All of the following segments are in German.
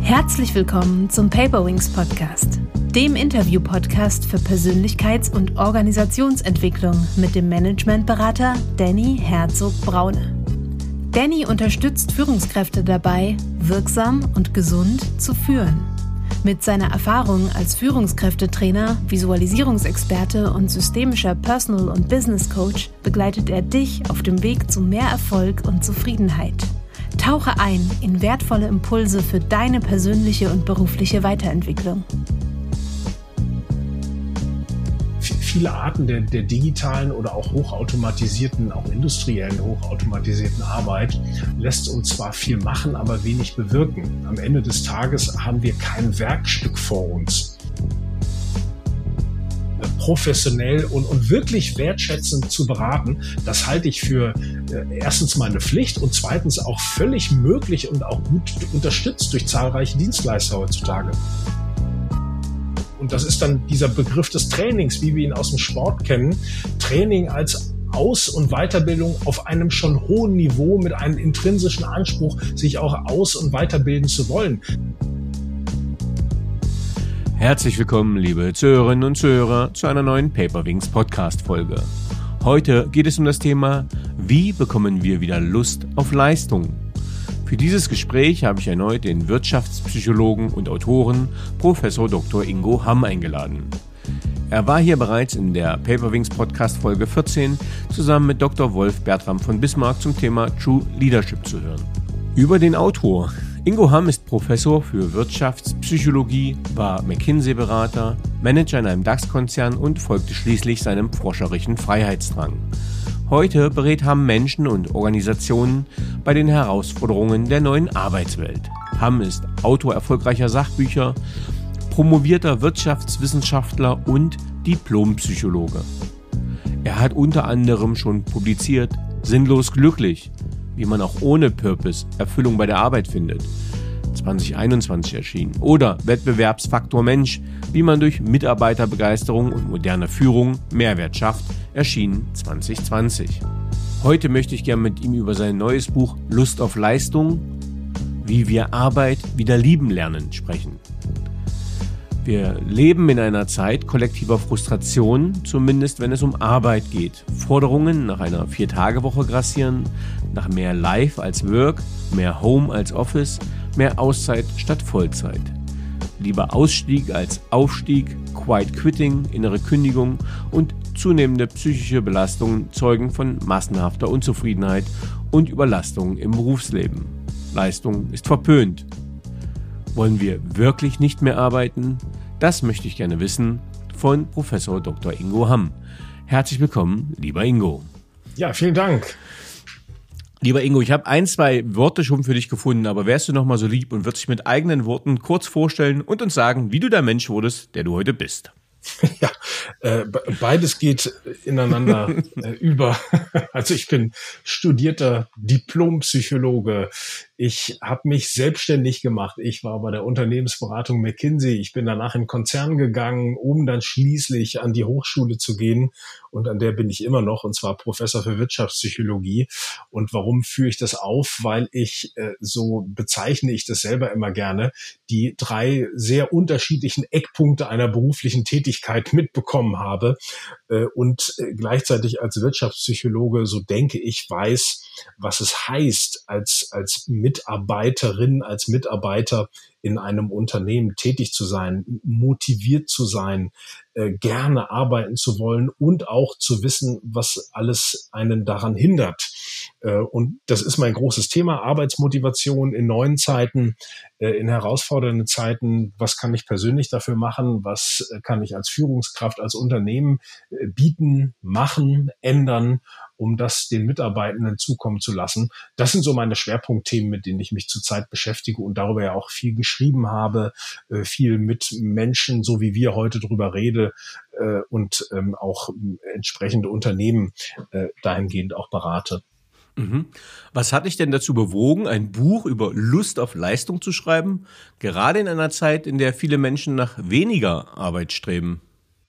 Herzlich willkommen zum Paperwings Podcast, dem Interview-Podcast für Persönlichkeits- und Organisationsentwicklung mit dem Managementberater Danny Herzog-Braune. Danny unterstützt Führungskräfte dabei, wirksam und gesund zu führen. Mit seiner Erfahrung als Führungskräftetrainer, Visualisierungsexperte und systemischer Personal- und Business Coach begleitet er dich auf dem Weg zu mehr Erfolg und Zufriedenheit. Tauche ein in wertvolle Impulse für deine persönliche und berufliche Weiterentwicklung. Viele Arten der digitalen oder auch hochautomatisierten, auch industriellen hochautomatisierten Arbeit lässt uns zwar viel machen, aber wenig bewirken. Am Ende des Tages haben wir kein Werkstück vor uns. Professionell und wirklich wertschätzend zu beraten, das halte ich für erstens mal eine Pflicht und zweitens auch völlig möglich und auch gut unterstützt durch zahlreiche Dienstleister heutzutage. Und das ist dann dieser Begriff des Trainings, wie wir ihn aus dem Sport kennen. Training als Aus- und Weiterbildung auf einem schon hohen Niveau mit einem intrinsischen Anspruch, sich auch aus- und weiterbilden zu wollen. Herzlich willkommen, liebe Zuhörerinnen und Zuhörer, zu einer neuen Paperwings Podcast-Folge. Heute geht es um das Thema, wie bekommen wir wieder Lust auf Leistung? Für dieses Gespräch habe ich erneut den Wirtschaftspsychologen und Autoren Professor Dr. Ingo Hamm eingeladen. Er war hier bereits in der Paperwings Podcast Folge 14 zusammen mit Dr. Wolf Bertram von Bismarck zum Thema True Leadership zu hören. Über den Autor. Ingo Hamm ist Professor für Wirtschaftspsychologie, war McKinsey-Berater, Manager in einem DAX-Konzern und folgte schließlich seinem forscherischen Freiheitsdrang. Heute berät Hamm Menschen und Organisationen bei den Herausforderungen der neuen Arbeitswelt. Hamm ist Autor erfolgreicher Sachbücher, promovierter Wirtschaftswissenschaftler und Diplompsychologe. Er hat unter anderem schon publiziert Sinnlos glücklich, wie man auch ohne Purpose Erfüllung bei der Arbeit findet, 2021 erschienen. Oder Wettbewerbsfaktor Mensch, wie man durch Mitarbeiterbegeisterung und moderne Führung Mehrwert schafft, erschienen 2020. Heute möchte ich gerne mit ihm über sein neues Buch Lust auf Leistung, wie wir Arbeit wieder lieben lernen, sprechen. Wir leben in einer Zeit kollektiver Frustration, zumindest wenn es um Arbeit geht. Forderungen nach einer 4-Tage-Woche grassieren, nach mehr Life als Work, mehr Home als Office, mehr Auszeit statt Vollzeit. Lieber Ausstieg als Aufstieg, Quiet Quitting, innere Kündigung und zunehmende psychische Belastungen zeugen von massenhafter Unzufriedenheit und Überlastung im Berufsleben. Leistung ist verpönt. Wollen wir wirklich nicht mehr arbeiten? Das möchte ich gerne wissen von Professor Dr. Ingo Hamm. Herzlich willkommen, lieber Ingo. Ja, vielen Dank. Lieber Ingo, ich habe 2 Worte schon für dich gefunden, aber wärst du noch mal so lieb und würdest dich mit eigenen Worten kurz vorstellen und uns sagen, wie du der Mensch wurdest, der du heute bist? Ja, beides geht ineinander über. Also ich bin studierter Diplompsychologe. Ich habe mich selbstständig gemacht. Ich war bei der Unternehmensberatung McKinsey. Ich bin danach in Konzern gegangen, um dann schließlich an die Hochschule zu gehen. Und an der bin ich immer noch, und zwar Professor für Wirtschaftspsychologie. Und warum führe ich das auf? Weil ich, so bezeichne ich das selber immer gerne, die 3 sehr unterschiedlichen Eckpunkte einer beruflichen Tätigkeit mitbekommen habe und gleichzeitig als Wirtschaftspsychologe, so denke ich, weiß, was es heißt, als Mitarbeiterin, als Mitarbeiter in einem Unternehmen tätig zu sein, motiviert zu sein, gerne arbeiten zu wollen und auch zu wissen, was alles einen daran hindert. Und das ist mein großes Thema, Arbeitsmotivation in neuen Zeiten, in herausfordernden Zeiten. Was kann ich persönlich dafür machen? Was kann ich als Führungskraft, als Unternehmen bieten, machen, ändern, um das den Mitarbeitenden zukommen zu lassen? Das sind so meine Schwerpunktthemen, mit denen ich mich zurzeit beschäftige und darüber ja auch viel geschrieben habe, viel mit Menschen, so wie wir heute drüber reden, und auch entsprechende Unternehmen dahingehend auch berate. Was hat dich denn dazu bewogen, ein Buch über Lust auf Leistung zu schreiben, gerade in einer Zeit, in der viele Menschen nach weniger Arbeit streben?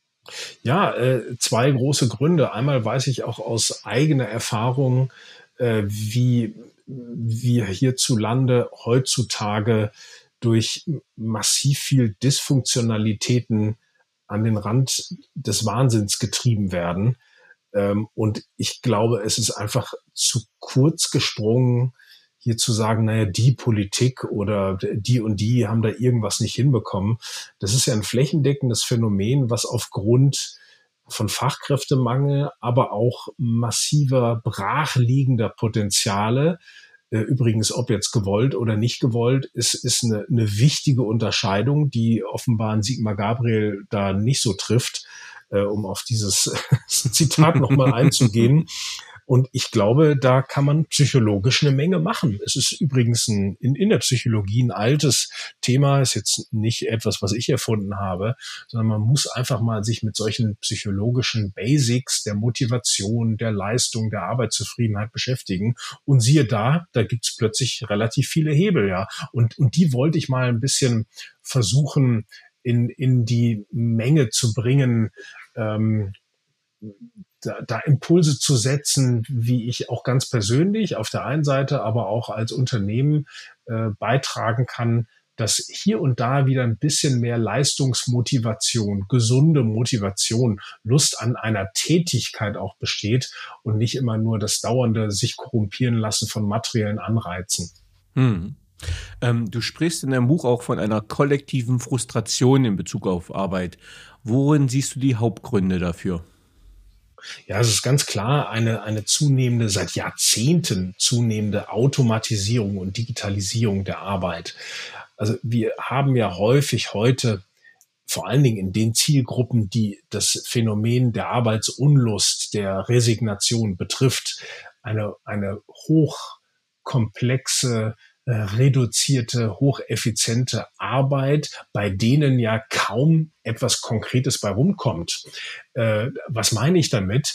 Ja, 2 große Gründe. Einmal weiß ich auch aus eigener Erfahrung, wie wir hierzulande heutzutage durch massiv viel Dysfunktionalitäten an den Rand des Wahnsinns getrieben werden. Und ich glaube, es ist einfach zu kurz gesprungen, hier zu sagen, naja, die Politik oder die und die haben da irgendwas nicht hinbekommen. Das ist ja ein flächendeckendes Phänomen, was aufgrund von Fachkräftemangel, aber auch massiver brachliegender Potenziale, übrigens, ob jetzt gewollt oder nicht gewollt, ist eine wichtige Unterscheidung, die offenbar ein Sigmar Gabriel da nicht so trifft, um auf dieses Zitat nochmal einzugehen. Und ich glaube, da kann man psychologisch eine Menge machen. Es ist übrigens in der Psychologie ein altes Thema, ist jetzt nicht etwas, was ich erfunden habe, sondern man muss einfach mal sich mit solchen psychologischen Basics der Motivation, der Leistung, der Arbeitszufriedenheit beschäftigen. Und siehe da gibt's plötzlich relativ viele Hebel, ja. Und die wollte ich mal ein bisschen versuchen, in die Menge zu bringen, da Impulse zu setzen, wie ich auch ganz persönlich auf der einen Seite, aber auch als Unternehmen beitragen kann, dass hier und da wieder ein bisschen mehr Leistungsmotivation, gesunde Motivation, Lust an einer Tätigkeit auch besteht und nicht immer nur das dauernde sich korrumpieren lassen von materiellen Anreizen. Du sprichst in deinem Buch auch von einer kollektiven Frustration in Bezug auf Arbeit. Worin siehst du die Hauptgründe dafür? Ja, es ist ganz klar eine zunehmende, seit Jahrzehnten zunehmende Automatisierung und Digitalisierung der Arbeit. Also wir haben ja häufig heute, vor allen Dingen in den Zielgruppen, die das Phänomen der Arbeitsunlust, der Resignation betrifft, eine hochkomplexe, reduzierte, hocheffiziente Arbeit, bei denen ja kaum etwas Konkretes bei rumkommt. Was meine ich damit?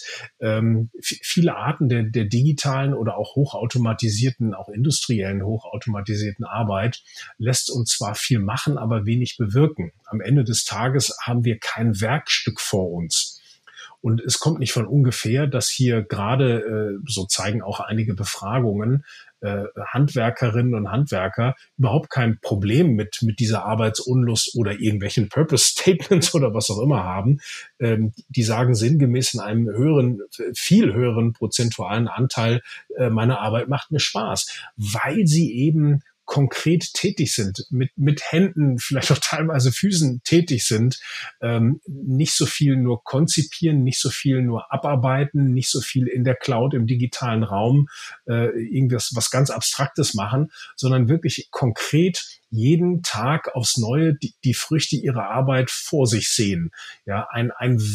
Viele Arten der digitalen oder auch hochautomatisierten, auch industriellen hochautomatisierten Arbeit lässt uns zwar viel machen, aber wenig bewirken. Am Ende des Tages haben wir kein Werkstück vor uns. Und es kommt nicht von ungefähr, dass hier gerade, so zeigen auch einige Befragungen, Handwerkerinnen und Handwerker überhaupt kein Problem mit dieser Arbeitsunlust oder irgendwelchen Purpose-Statements oder was auch immer haben. Die sagen sinngemäß in einem viel höheren prozentualen Anteil, meine Arbeit macht mir Spaß, weil sie eben konkret tätig sind, mit Händen, vielleicht auch teilweise Füßen tätig sind, nicht so viel nur konzipieren, nicht so viel nur abarbeiten, nicht so viel in der Cloud, im digitalen Raum irgendwas was ganz Abstraktes machen, sondern wirklich konkret jeden Tag aufs Neue die Früchte ihrer Arbeit vor sich sehen, ja, ein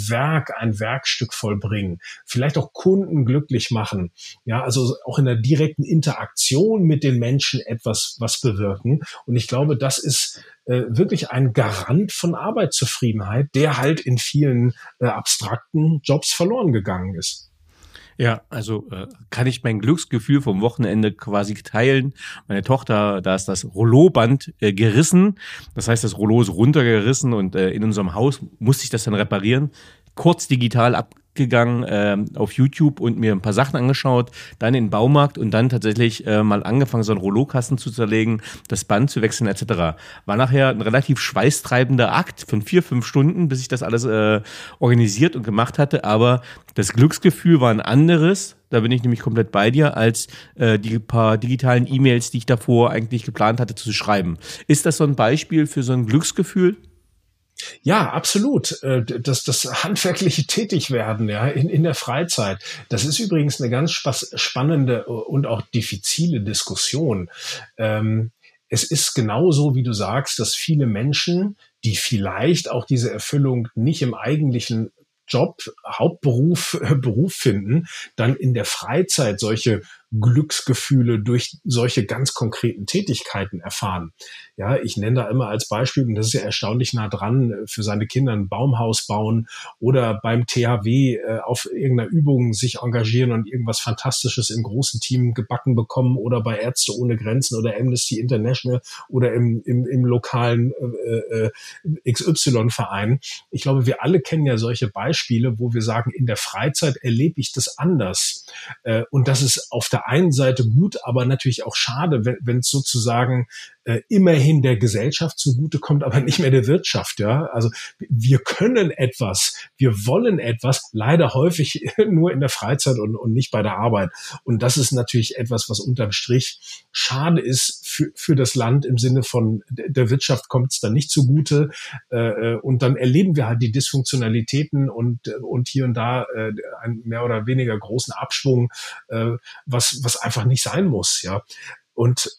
Werkstück vollbringen, vielleicht auch Kunden glücklich machen, ja, also auch in der direkten Interaktion mit den Menschen was bewirken. Und ich glaube, das ist wirklich ein Garant von Arbeitszufriedenheit, der halt in vielen abstrakten Jobs verloren gegangen ist. Ja, also kann ich mein Glücksgefühl vom Wochenende quasi teilen. Meine Tochter, da ist das Rollo-Band gerissen. Das heißt, das Rollo ist runtergerissen und in unserem Haus musste ich das dann reparieren. Kurz digital abgegangen auf YouTube und mir ein paar Sachen angeschaut, dann in den Baumarkt und dann tatsächlich mal angefangen, so einen Rollokasten zu zerlegen, das Band zu wechseln etc. War nachher ein relativ schweißtreibender Akt von 4-5 Stunden, bis ich das alles organisiert und gemacht hatte, aber das Glücksgefühl war ein anderes, da bin ich nämlich komplett bei dir, als die paar digitalen E-Mails, die ich davor eigentlich geplant hatte zu schreiben. Ist das so ein Beispiel für so ein Glücksgefühl? Ja, absolut. Das handwerkliche Tätigwerden, ja, in der Freizeit. Das ist übrigens eine ganz spannende und auch diffizile Diskussion. Es ist genauso, wie du sagst, dass viele Menschen, die vielleicht auch diese Erfüllung nicht im eigentlichen Job, Hauptberuf, Beruf finden, dann in der Freizeit solche Glücksgefühle durch solche ganz konkreten Tätigkeiten erfahren. Ja, ich nenne da immer als Beispiel, und das ist ja erstaunlich nah dran, für seine Kinder ein Baumhaus bauen oder beim THW auf irgendeiner Übung sich engagieren und irgendwas Fantastisches im großen Team gebacken bekommen oder bei Ärzte ohne Grenzen oder Amnesty International oder im lokalen XY-Verein. Ich glaube, wir alle kennen ja solche Beispiele, wo wir sagen, in der Freizeit erlebe ich das anders. Und das ist auf der der einen Seite gut, aber natürlich auch schade, wenn es sozusagen immerhin der Gesellschaft zugutekommt, aber nicht mehr der Wirtschaft. Ja, also wir können etwas, wir wollen etwas, leider häufig nur in der Freizeit und nicht bei der Arbeit. Und das ist natürlich etwas, was unterm Strich schade ist für das Land im Sinne von der Wirtschaft kommt es dann nicht zugute. Und dann erleben wir halt die Dysfunktionalitäten und hier und da einen mehr oder weniger großen Abschwung, was einfach nicht sein muss. Ja, und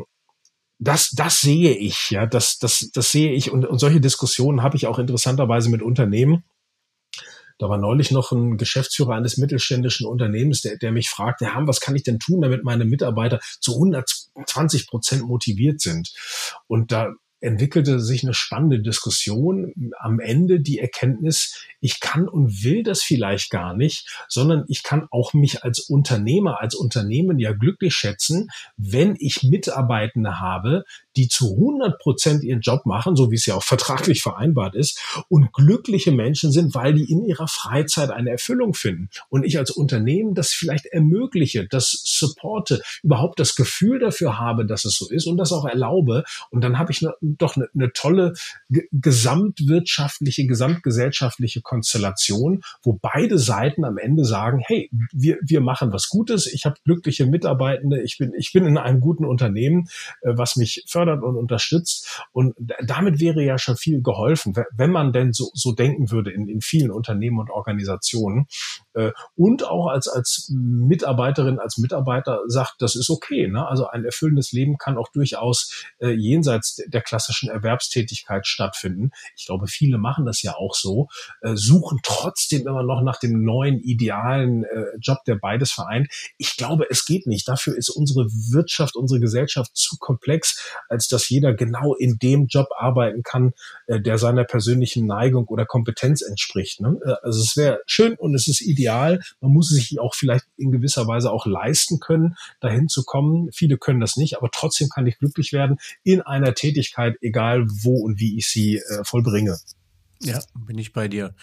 das sehe ich, ja, das sehe ich und solche Diskussionen habe ich auch interessanterweise mit Unternehmen. Da war neulich noch ein Geschäftsführer eines mittelständischen Unternehmens, der mich fragte, Herr Hamm, was kann ich denn tun, damit meine Mitarbeiter zu 120% motiviert sind? Und da entwickelte sich eine spannende Diskussion. Am Ende die Erkenntnis, ich kann und will das vielleicht gar nicht, sondern ich kann auch mich als Unternehmer, als Unternehmen ja glücklich schätzen, wenn ich Mitarbeitende habe, die zu 100% ihren Job machen, so wie es ja auch vertraglich vereinbart ist, und glückliche Menschen sind, weil die in ihrer Freizeit eine Erfüllung finden. Und ich als Unternehmen das vielleicht ermögliche, das supporte, überhaupt das Gefühl dafür habe, dass es so ist und das auch erlaube. Und dann habe ich doch eine tolle gesamtwirtschaftliche, gesamtgesellschaftliche Konstellation, wo beide Seiten am Ende sagen, hey, wir machen was Gutes, ich habe glückliche Mitarbeitende, ich bin in einem guten Unternehmen, was mich fördert und unterstützt. Und damit wäre ja schon viel geholfen, wenn man denn so denken würde in vielen Unternehmen und Organisationen. Und auch als Mitarbeiterin, als Mitarbeiter sagt, das ist okay. Ne? Also ein erfüllendes Leben kann auch durchaus jenseits der klassischen Erwerbstätigkeit stattfinden. Ich glaube, viele machen das ja auch so, suchen trotzdem immer noch nach dem neuen, idealen Job, der beides vereint. Ich glaube, es geht nicht. Dafür ist unsere Wirtschaft, unsere Gesellschaft zu komplex, als dass jeder genau in dem Job arbeiten kann, der seiner persönlichen Neigung oder Kompetenz entspricht. Ne? Also es wäre schön und es ist ideal. Man muss es sich auch vielleicht in gewisser Weise auch leisten können, dahin zu kommen. Viele können das nicht, aber trotzdem kann ich glücklich werden in einer Tätigkeit, egal wo und wie ich sie vollbringe. Ja, bin ich bei dir.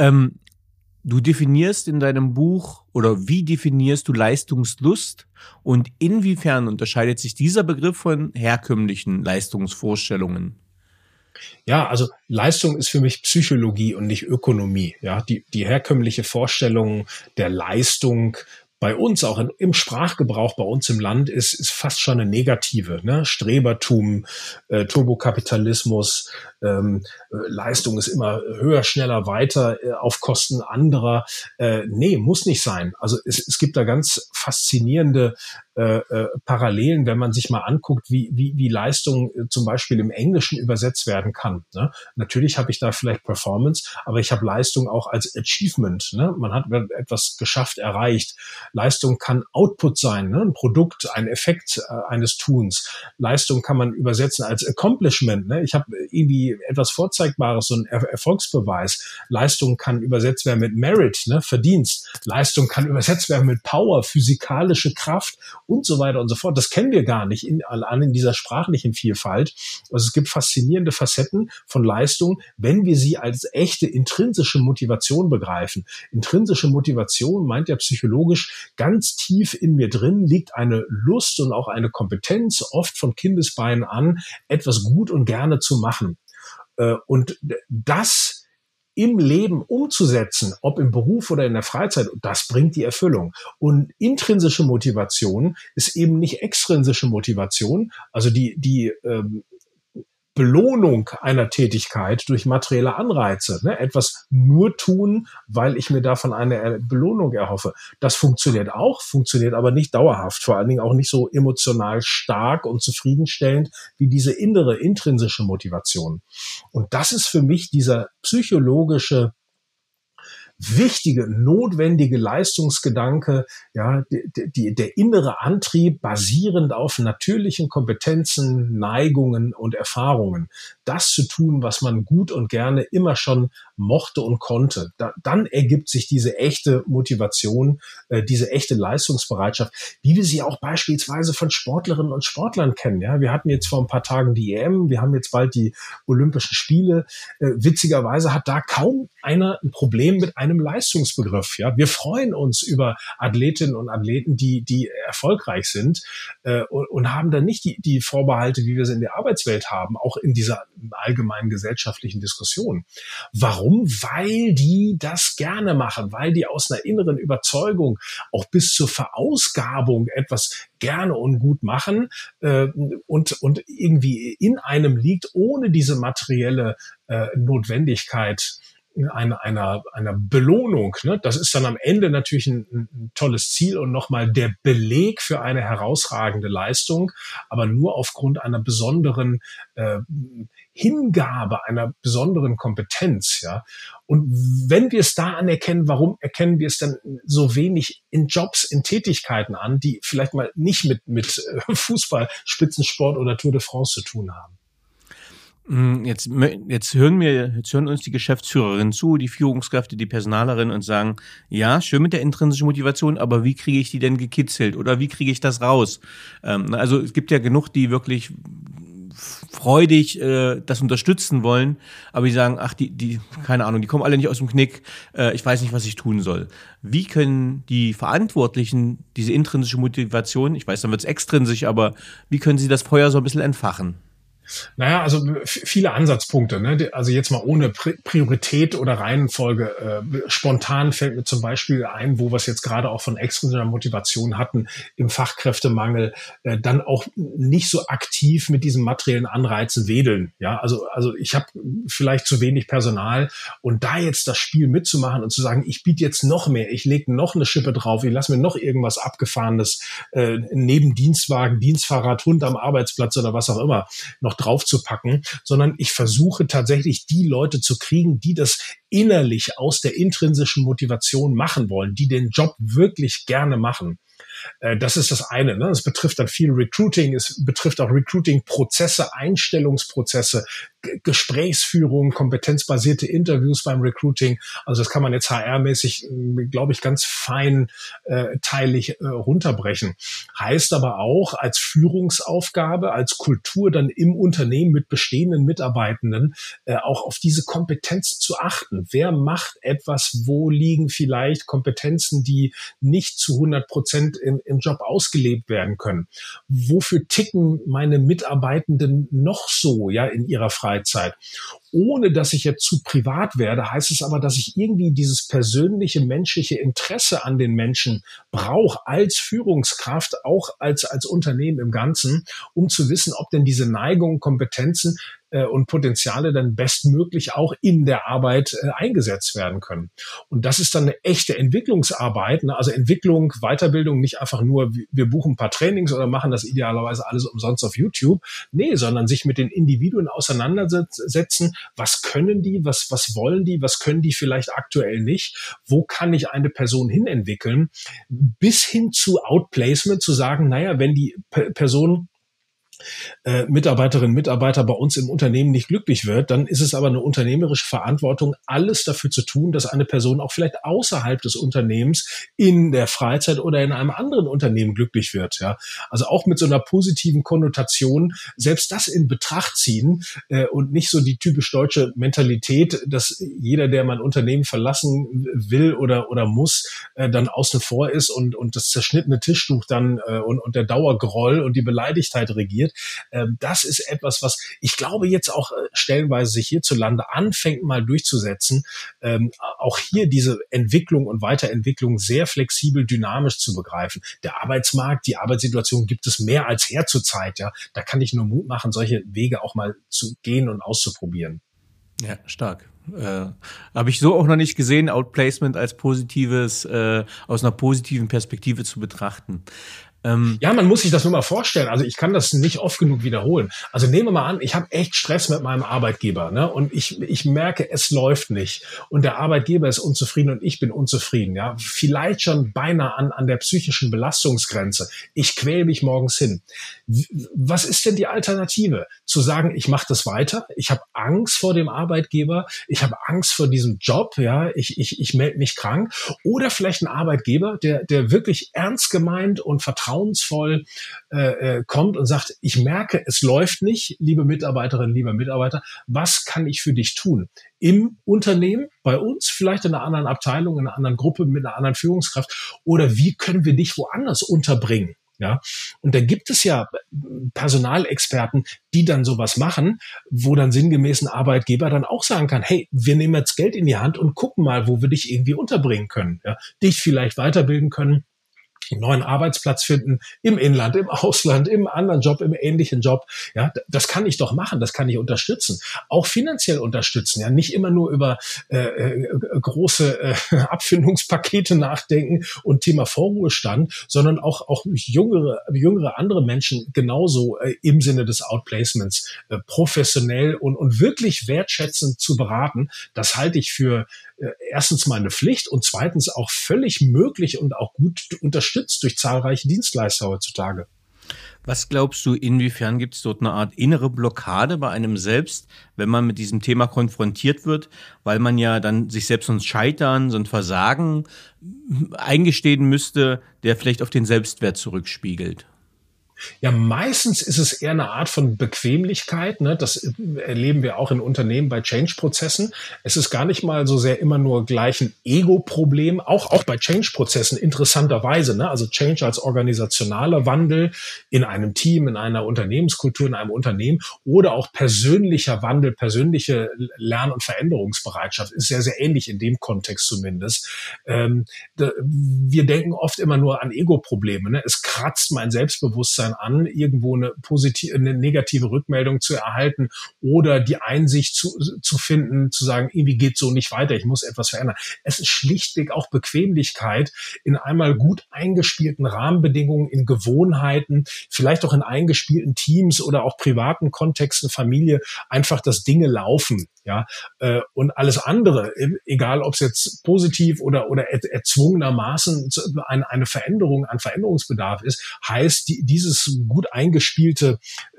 Du definierst in deinem Buch oder wie definierst du Leistungslust und inwiefern unterscheidet sich dieser Begriff von herkömmlichen Leistungsvorstellungen? Ja, also Leistung ist für mich Psychologie und nicht Ökonomie. Ja, die herkömmliche Vorstellung der Leistung bei uns, auch im Sprachgebrauch bei uns im Land, ist fast schon eine negative. Ne? Strebertum, Turbokapitalismus, Leistung ist immer höher, schneller, weiter auf Kosten anderer. Nee, muss nicht sein. Also es gibt da ganz faszinierende Parallelen, wenn man sich mal anguckt, wie Leistung zum Beispiel im Englischen übersetzt werden kann. Ne? Natürlich habe ich da vielleicht Performance, aber ich habe Leistung auch als Achievement. Ne? Man hat etwas geschafft, erreicht. Leistung kann Output sein, ne? Ein Produkt, ein Effekt eines Tuns. Leistung kann man übersetzen als Accomplishment. Ne? Ich habe irgendwie etwas Vorzeigbares, so ein Erfolgsbeweis. Leistung kann übersetzt werden mit Merit, ne? Verdienst. Leistung kann übersetzt werden mit Power, physikalische Kraft und so weiter und so fort. Das kennen wir gar nicht in dieser sprachlichen Vielfalt. Also es gibt faszinierende Facetten von Leistung, wenn wir sie als echte intrinsische Motivation begreifen. Intrinsische Motivation meint ja psychologisch, ganz tief in mir drin liegt eine Lust und auch eine Kompetenz, oft von Kindesbeinen an, etwas gut und gerne zu machen. Und das im Leben umzusetzen, ob im Beruf oder in der Freizeit, das bringt die Erfüllung. Und intrinsische Motivation ist eben nicht extrinsische Motivation, also die Belohnung einer Tätigkeit durch materielle Anreize, ne? Etwas nur tun, weil ich mir davon eine Belohnung erhoffe. Das funktioniert auch, funktioniert aber nicht dauerhaft, vor allen Dingen auch nicht so emotional stark und zufriedenstellend wie diese innere, intrinsische Motivation. Und das ist für mich dieser psychologische wichtige, notwendige Leistungsgedanke, ja, der innere Antrieb basierend auf natürlichen Kompetenzen, Neigungen und Erfahrungen. Das zu tun, was man gut und gerne immer schon mochte und konnte. Dann ergibt sich diese echte Motivation, diese echte Leistungsbereitschaft, wie wir sie auch beispielsweise von Sportlerinnen und Sportlern kennen. Ja, wir hatten jetzt vor ein paar Tagen die EM, wir haben jetzt bald die Olympischen Spiele. Witzigerweise hat da kaum einer ein Problem mit einem einem Leistungsbegriff. Ja, wir freuen uns über Athletinnen und Athleten, die erfolgreich sind und haben dann nicht die Vorbehalte, wie wir sie in der Arbeitswelt haben, auch in dieser allgemeinen gesellschaftlichen Diskussion. Warum? Weil die das gerne machen, weil die aus einer inneren Überzeugung auch bis zur Verausgabung etwas gerne und gut machen und irgendwie in einem liegt, ohne diese materielle Notwendigkeit einer Belohnung. Ne? Das ist dann am Ende natürlich ein tolles Ziel und nochmal der Beleg für eine herausragende Leistung, aber nur aufgrund einer besonderen Hingabe, einer besonderen Kompetenz. Ja? Und wenn wir es da anerkennen, warum erkennen wir es dann so wenig in Jobs, in Tätigkeiten an, die vielleicht mal nicht mit Fußball, Spitzensport oder Tour de France zu tun haben? Jetzt hören uns die Geschäftsführerinnen zu, die Führungskräfte, die Personalerinnen und sagen, ja, schön mit der intrinsischen Motivation, aber wie kriege ich die denn gekitzelt oder wie kriege ich das raus? Also es gibt ja genug, die wirklich freudig das unterstützen wollen, aber die sagen, ach, die keine Ahnung, die kommen alle nicht aus dem Knick, ich weiß nicht, was ich tun soll. Wie können die Verantwortlichen diese intrinsische Motivation, ich weiß, dann wird es extrinsisch, aber wie können sie das Feuer so ein bisschen entfachen? Naja, also viele Ansatzpunkte, ne? Also jetzt mal ohne Priorität oder Reihenfolge. Spontan fällt mir zum Beispiel ein, wo wir es jetzt gerade auch von extrinsicher Motivation hatten, im Fachkräftemangel, dann auch nicht so aktiv mit diesen materiellen Anreizen wedeln. Ja, also ich habe vielleicht zu wenig Personal und da jetzt das Spiel mitzumachen und zu sagen, ich biete jetzt noch mehr, ich lege noch eine Schippe drauf, ich lasse mir noch irgendwas Abgefahrenes neben Dienstwagen, Dienstfahrrad, Hund am Arbeitsplatz oder was auch immer noch drauf zu packen, sondern ich versuche tatsächlich die Leute zu kriegen, die das innerlich aus der intrinsischen Motivation machen wollen, die den Job wirklich gerne machen. Das ist das eine. Ne? Es betrifft dann viel Recruiting, es betrifft auch Recruiting-Prozesse, Einstellungsprozose, Gesprächsführung, kompetenzbasierte Interviews beim Recruiting. Also das kann man jetzt HR-mäßig, glaube ich, ganz feinteilig runterbrechen. Heißt aber auch als Führungsaufgabe, als Kultur dann im Unternehmen mit bestehenden Mitarbeitenden auch auf diese Kompetenz zu achten. Wer macht etwas? Wo liegen vielleicht Kompetenzen, die nicht zu 100% im Job ausgelebt werden können? Wofür ticken meine Mitarbeitenden noch so, ja, in ihrer Freizeit? Ohne dass ich jetzt zu privat werde, heißt es aber, dass ich irgendwie dieses persönliche, menschliche Interesse an den Menschen brauche, als Führungskraft, auch als Unternehmen im Ganzen, um zu wissen, ob denn diese Neigungen, Kompetenzen und Potenziale dann bestmöglich auch in der Arbeit eingesetzt werden können. Und das ist dann eine echte Entwicklungsarbeit, ne? Also Entwicklung, Weiterbildung, nicht einfach nur, wir buchen ein paar Trainings oder machen das idealerweise alles umsonst auf YouTube. Nee, sondern sich mit den Individuen auseinandersetzen. Was können die? Was wollen die? Was können die vielleicht aktuell nicht? Wo kann ich eine Person hinentwickeln? Bis hin zu Outplacement, zu sagen, naja, wenn die Person Mitarbeiterinnen, Mitarbeiter bei uns im Unternehmen nicht glücklich wird, dann ist es aber eine unternehmerische Verantwortung, alles dafür zu tun, dass eine Person auch vielleicht außerhalb des Unternehmens in der Freizeit oder in einem anderen Unternehmen glücklich wird. Ja, also auch mit so einer positiven Konnotation selbst das in Betracht ziehen und nicht so die typisch deutsche Mentalität, dass jeder, der mein Unternehmen verlassen will oder muss, dann außen vor ist und das zerschnittene Tischtuch dann und der Dauergroll und die Beleidigtheit regiert. Das ist etwas, was ich glaube jetzt auch stellenweise sich hierzulande anfängt mal durchzusetzen, auch hier diese Entwicklung und Weiterentwicklung sehr flexibel, dynamisch zu begreifen. Der Arbeitsmarkt, die Arbeitssituation gibt es mehr als her zur Zeit. Ja, da kann ich nur Mut machen, solche Wege auch mal zu gehen und auszuprobieren. Ja, stark. Habe ich so auch noch nicht gesehen, Outplacement als positives, aus einer positiven Perspektive zu betrachten. Ja, man muss sich das nur mal vorstellen. Also ich kann das nicht oft genug wiederholen. Also nehmen wir mal an, ich habe echt Stress mit meinem Arbeitgeber, ne? Und ich merke, es läuft nicht. Und der Arbeitgeber ist unzufrieden und ich bin unzufrieden. Ja, vielleicht schon beinahe an der psychischen Belastungsgrenze. Ich quäle mich morgens hin. Was ist denn die Alternative? Zu sagen, ich mache das weiter. Ich habe Angst vor dem Arbeitgeber. Ich habe Angst vor diesem Job. Ja, ich melde mich krank. Oder vielleicht ein Arbeitgeber, der wirklich ernst gemeint und vertrauensvoll vertrauensvoll kommt und sagt, ich merke, es läuft nicht, liebe Mitarbeiterin, lieber Mitarbeiter, was kann ich für dich tun? Im Unternehmen, bei uns, vielleicht in einer anderen Abteilung, in einer anderen Gruppe, mit einer anderen Führungskraft, oder wie können wir dich woanders unterbringen? Ja, und da gibt es ja Personalexperten, die dann sowas machen, wo dann sinngemäß ein Arbeitgeber dann auch sagen kann, hey, wir nehmen jetzt Geld in die Hand und gucken mal, wo wir dich irgendwie unterbringen können, ja, dich vielleicht weiterbilden können, einen neuen Arbeitsplatz finden, im Inland, im Ausland, im anderen Job, im ähnlichen Job. Ja, das kann ich doch machen, das kann ich unterstützen. Auch finanziell unterstützen, ja, nicht immer nur über große Abfindungspakete nachdenken und Thema Vorruhestand, sondern auch jüngere andere Menschen genauso im Sinne des Outplacements professionell und wirklich wertschätzend zu beraten. Das halte ich für erstens mal eine Pflicht und zweitens auch völlig möglich und auch gut unterstützt durch zahlreiche Dienstleister heutzutage. Was glaubst du, inwiefern gibt es dort eine Art innere Blockade bei einem selbst, wenn man mit diesem Thema konfrontiert wird, weil man ja dann sich selbst so ein Scheitern, so ein Versagen eingestehen müsste, der vielleicht auf den Selbstwert zurückspiegelt? Ja, meistens ist es eher eine Art von Bequemlichkeit, ne? Das erleben wir auch in Unternehmen bei Change-Prozessen. Es ist gar nicht mal so sehr immer nur gleich ein Ego-Problem, auch bei Change-Prozessen interessanterweise, ne? Also Change als organisationaler Wandel in einem Team, in einer Unternehmenskultur, in einem Unternehmen oder auch persönlicher Wandel, persönliche Lern- und Veränderungsbereitschaft ist sehr, sehr ähnlich in dem Kontext zumindest. Wir denken oft immer nur an Ego-Probleme, ne? Es kratzt mein Selbstbewusstsein an, irgendwo eine negative Rückmeldung zu erhalten oder die Einsicht zu finden, zu sagen, irgendwie geht's so nicht weiter, ich muss etwas verändern. Es ist schlichtweg auch Bequemlichkeit in einmal gut eingespielten Rahmenbedingungen, in Gewohnheiten, vielleicht auch in eingespielten Teams oder auch privaten Kontexten, Familie, einfach, dass Dinge laufen, ja, und alles andere, egal ob es jetzt positiv oder erzwungenermaßen eine Veränderung, ein Veränderungsbedarf ist, heißt dieses gut eingespielte,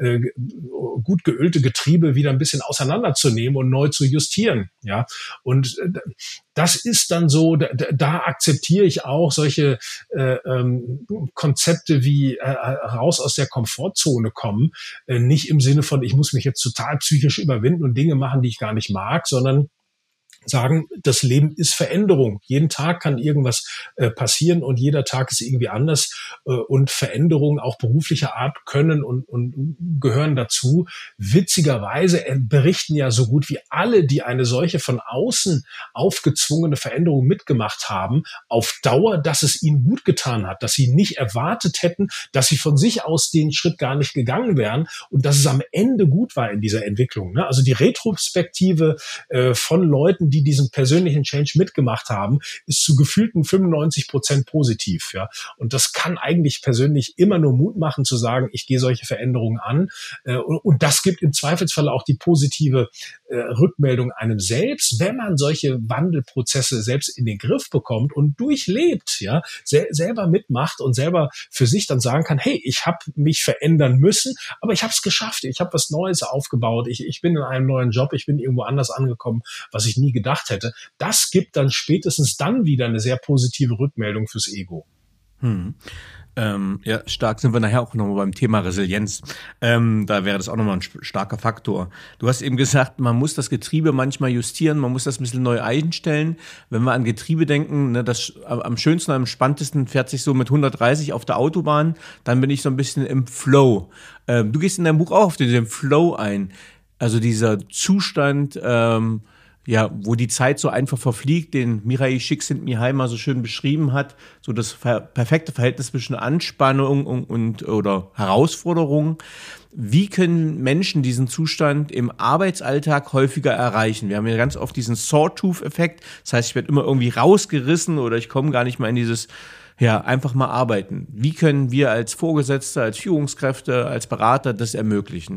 gut geölte Getriebe wieder ein bisschen auseinanderzunehmen und neu zu justieren, ja. Und das ist dann so, da akzeptiere ich auch solche Konzepte wie raus aus der Komfortzone kommen, nicht im Sinne von, ich muss mich jetzt total psychisch überwinden und Dinge machen, die ich gar nicht mag, sondern sagen, das Leben ist Veränderung. Jeden Tag kann irgendwas passieren und jeder Tag ist irgendwie anders und Veränderungen auch beruflicher Art können und gehören dazu. Witzigerweise berichten ja so gut wie alle, die eine solche von außen aufgezwungene Veränderung mitgemacht haben, auf Dauer, dass es ihnen gut getan hat, dass sie nicht erwartet hätten, dass sie von sich aus den Schritt gar nicht gegangen wären und dass es am Ende gut war in dieser Entwicklung. Ne? Also die Retrospektive von Leuten, die diesen persönlichen Change mitgemacht haben, ist zu gefühlten 95% positiv. Ja? Und das kann eigentlich persönlich immer nur Mut machen, zu sagen, ich gehe solche Veränderungen an. Und das gibt im Zweifelsfall auch die positive Rückmeldung einem selbst, wenn man solche Wandelprozesse selbst in den Griff bekommt und durchlebt, ja, selber mitmacht und selber für sich dann sagen kann, hey, ich habe mich verändern müssen, aber ich habe es geschafft, ich habe was Neues aufgebaut, ich bin in einem neuen Job, ich bin irgendwo anders angekommen, was ich nie gedacht hätte. Das gibt dann spätestens dann wieder eine sehr positive Rückmeldung fürs Ego. Ja, stark sind wir nachher auch nochmal beim Thema Resilienz. Da wäre das auch nochmal ein starker Faktor. Du hast eben gesagt, man muss das Getriebe manchmal justieren, man muss das ein bisschen neu einstellen. Wenn wir an Getriebe denken, ne, das am schönsten, am spannendsten fährt sich so mit 130 auf der Autobahn, dann bin ich so ein bisschen im Flow. Du gehst in deinem Buch auch auf den Flow ein. Also dieser Zustand, wo die Zeit so einfach verfliegt, den Mirai Csikszentmihalyi so schön beschrieben hat, so das perfekte Verhältnis zwischen Anspannung und oder Herausforderung. Wie können Menschen diesen Zustand im Arbeitsalltag häufiger erreichen? Wir haben ja ganz oft diesen Sawtooth-Effekt, das heißt, ich werde immer irgendwie rausgerissen oder ich komme gar nicht mal in dieses einfach mal arbeiten. Wie können wir als Vorgesetzte, als Führungskräfte, als Berater das ermöglichen?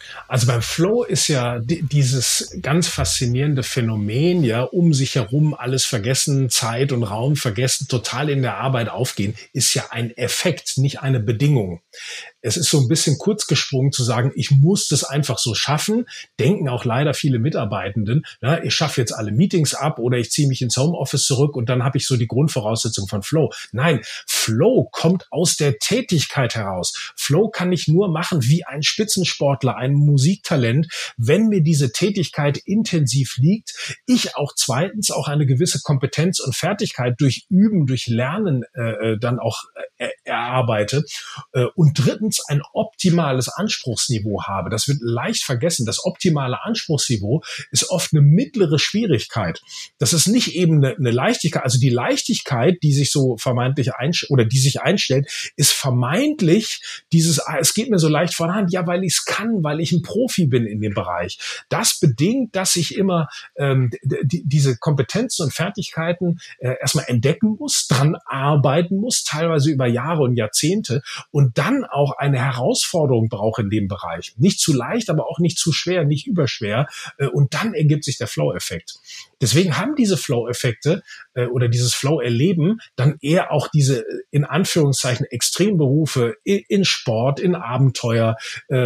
Also beim Flow ist ja dieses ganz faszinierende Phänomen, ja, um sich herum alles vergessen, Zeit und Raum vergessen, total in der Arbeit aufgehen, ist ja ein Effekt, nicht eine Bedingung. Es ist so ein bisschen kurz gesprungen zu sagen, ich muss das einfach so schaffen, denken auch leider viele Mitarbeitenden, ja, ich schaffe jetzt alle Meetings ab oder ich ziehe mich ins Homeoffice zurück und dann habe ich so die Grundvoraussetzung von Flow. Nein, Flow kommt aus der Tätigkeit heraus. Flow kann ich nur machen wie ein Spitzensportler, ein Musiktalent, wenn mir diese Tätigkeit intensiv liegt, ich auch zweitens auch eine gewisse Kompetenz und Fertigkeit durch Üben, durch Lernen dann auch erarbeite und drittens ein optimales Anspruchsniveau habe. Das wird leicht vergessen. Das optimale Anspruchsniveau ist oft eine mittlere Schwierigkeit. Das ist nicht eben eine Leichtigkeit. Also die Leichtigkeit, die sich so vermeintlich die sich einstellt, ist vermeintlich es geht mir so leicht voran, ja, weil ich es kann, weil ich ein Profi bin in dem Bereich. Das bedingt, dass ich immer diese Kompetenzen und Fertigkeiten erstmal entdecken muss, dran arbeiten muss, teilweise über Jahre und Jahrzehnte und dann auch eine Herausforderung brauche in dem Bereich. Nicht zu leicht, aber auch nicht zu schwer, nicht überschwer. Und dann ergibt sich der Flow-Effekt. Deswegen haben diese Flow-Effekte oder dieses Flow-Erleben dann eher auch diese, in Anführungszeichen, Extremberufe in Sport, in Abenteuer,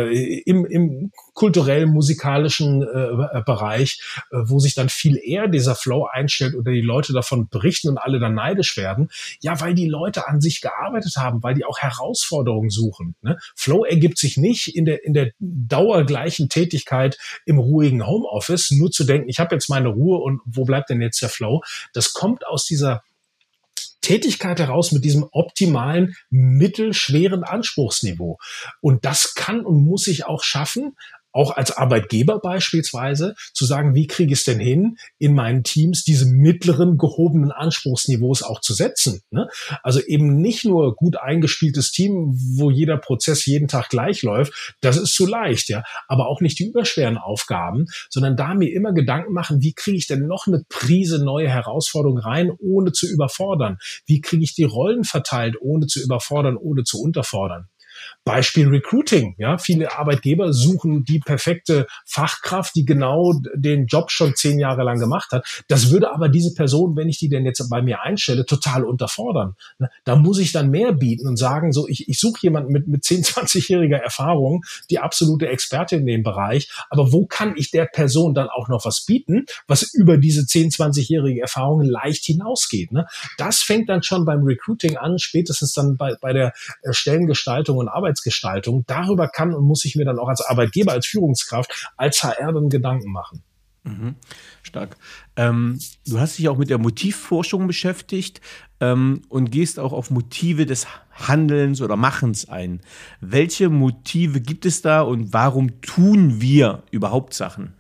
im kulturellen, musikalischen Bereich, wo sich dann viel eher dieser Flow einstellt oder die Leute davon berichten und alle dann neidisch werden. Ja, weil die Leute an sich gearbeitet haben, weil die auch Herausforderungen suchen. Ne? Flow ergibt sich nicht in der dauergleichen Tätigkeit im ruhigen Homeoffice, nur zu denken, ich habe jetzt meine Ruhe und wo bleibt denn jetzt der Flow? Das kommt aus dieser Tätigkeit heraus mit diesem optimalen, mittelschweren Anspruchsniveau. Und das kann und muss ich auch schaffen, auch als Arbeitgeber beispielsweise, zu sagen, wie kriege ich es denn hin, in meinen Teams diese mittleren, gehobenen Anspruchsniveaus auch zu setzen. Ne? Also eben nicht nur gut eingespieltes Team, wo jeder Prozess jeden Tag gleich läuft, das ist zu leicht, ja. Aber auch nicht die überschweren Aufgaben, sondern da mir immer Gedanken machen, wie kriege ich denn noch eine Prise neue Herausforderungen rein, ohne zu überfordern? Wie kriege ich die Rollen verteilt, ohne zu überfordern, ohne zu unterfordern? Beispiel Recruiting. Ja, viele Arbeitgeber suchen die perfekte Fachkraft, die genau den Job schon 10 Jahre lang gemacht hat. Das würde aber diese Person, wenn ich die denn jetzt bei mir einstelle, total unterfordern. Da muss ich dann mehr bieten und sagen, so, ich suche jemanden mit 10, 20-jähriger Erfahrung, die absolute Expertin in dem Bereich. Aber wo kann ich der Person dann auch noch was bieten, was über diese 10, 20-jährige Erfahrung leicht hinausgeht? Ne? Das fängt dann schon beim Recruiting an, spätestens dann bei der Stellengestaltung und Arbeitsgestaltung. Darüber kann und muss ich mir dann auch als Arbeitgeber, als Führungskraft, als HR dann Gedanken machen. Mhm. Stark. Du hast dich auch mit der Motivforschung beschäftigt und gehst auch auf Motive des Handelns oder Machens ein. Welche Motive gibt es da und warum tun wir überhaupt Sachen?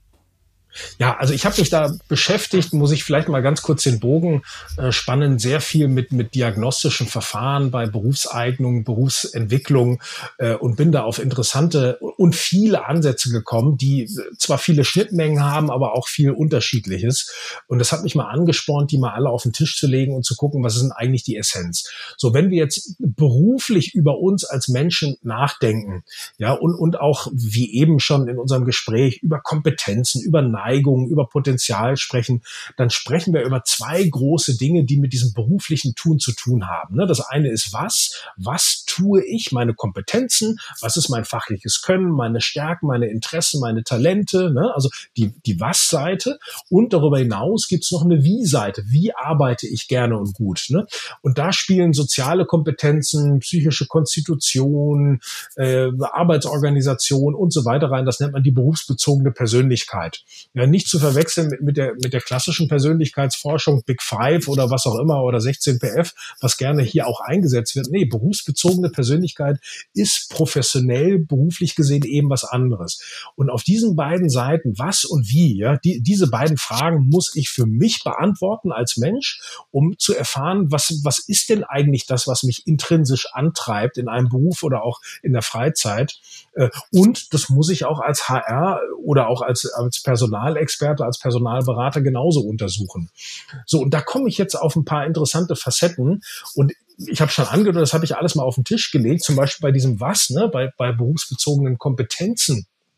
Ja, also ich habe mich da beschäftigt, muss ich vielleicht mal ganz kurz den Bogen spannen, sehr viel mit diagnostischen Verfahren bei Berufseignung, Berufsentwicklung und bin da auf interessante und viele Ansätze gekommen, die zwar viele Schnittmengen haben, aber auch viel Unterschiedliches. Und das hat mich mal angespornt, die mal alle auf den Tisch zu legen und zu gucken, was ist denn eigentlich die Essenz. So, wenn wir jetzt beruflich über uns als Menschen nachdenken, ja, und auch, wie eben schon in unserem Gespräch, über Kompetenzen, über Neigungen, über Potenzial sprechen, dann sprechen wir über 2 große Dinge, die mit diesem beruflichen Tun zu tun haben. Das eine ist was tue ich, meine Kompetenzen, was ist mein fachliches Können, meine Stärken, meine Interessen, meine Talente, also die Was-Seite, und darüber hinaus gibt es noch eine Wie-Seite, wie arbeite ich gerne und gut. Und da spielen soziale Kompetenzen, psychische Konstitution, Arbeitsorganisation und so weiter rein, das nennt man die berufsbezogene Persönlichkeit. Ja, nicht zu verwechseln mit der klassischen Persönlichkeitsforschung, Big Five oder was auch immer oder 16PF, was gerne hier auch eingesetzt wird. Nee, berufsbezogene Persönlichkeit ist professionell, beruflich gesehen eben was anderes. Und auf diesen beiden Seiten, was und wie, ja, diese beiden Fragen muss ich für mich beantworten als Mensch, um zu erfahren, was ist denn eigentlich das, was mich intrinsisch antreibt in einem Beruf oder auch in der Freizeit. Und das muss ich auch als HR oder auch als Personalexperte, als Personalberater genauso untersuchen. So, und da komme ich jetzt auf ein paar interessante Facetten. Und ich habe schon angedeutet, das habe ich alles mal auf den Tisch gelegt, zum Beispiel bei diesem bei berufsbezogenen Kompetenzen.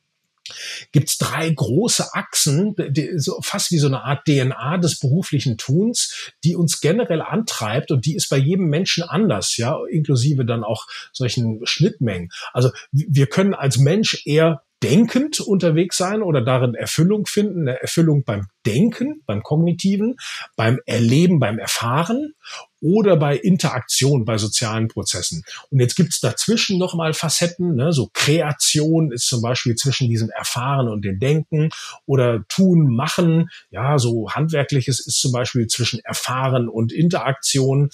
gibt es 3 große Achsen, so fast wie so eine Art DNA des beruflichen Tuns, die uns generell antreibt, und die ist bei jedem Menschen anders, ja, inklusive dann auch solchen Schnittmengen. Also wir können als Mensch eher denkend unterwegs sein oder darin Erfüllung finden, eine Erfüllung beim Denken, beim Kognitiven, beim Erleben, beim Erfahren oder bei Interaktion, bei sozialen Prozessen. Und jetzt gibt's dazwischen nochmal Facetten, ne? So Kreation ist zum Beispiel zwischen diesem Erfahren und dem Denken, oder Tun, Machen, ja, so Handwerkliches ist zum Beispiel zwischen Erfahren und Interaktion,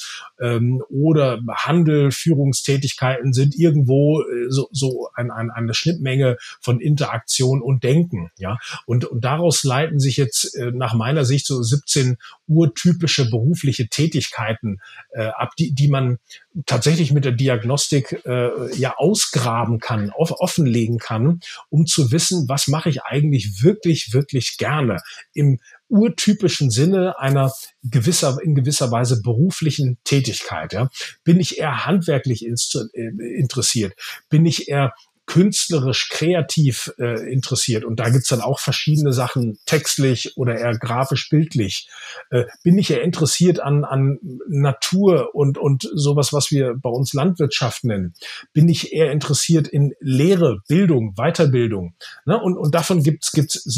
oder Handel, Führungstätigkeiten sind irgendwo eine Schnittmenge von Interaktion und Denken, ja. Und daraus leiten sich jetzt nach meiner Sicht so 17 urtypische berufliche Tätigkeiten ab, die man tatsächlich mit der Diagnostik ausgraben kann, offenlegen kann, um zu wissen, was mache ich eigentlich wirklich, wirklich gerne im urtypischen Sinne einer in gewisser Weise beruflichen Tätigkeit. Ja? Bin ich eher handwerklich interessiert? Bin ich eher künstlerisch, kreativ interessiert? Und da gibt's dann auch verschiedene Sachen, textlich oder eher grafisch-bildlich. Bin ich eher interessiert an Natur und sowas, was wir bei uns Landwirtschaft nennen? Bin ich eher interessiert in Lehre, Bildung, Weiterbildung? Ne? Und davon gibt's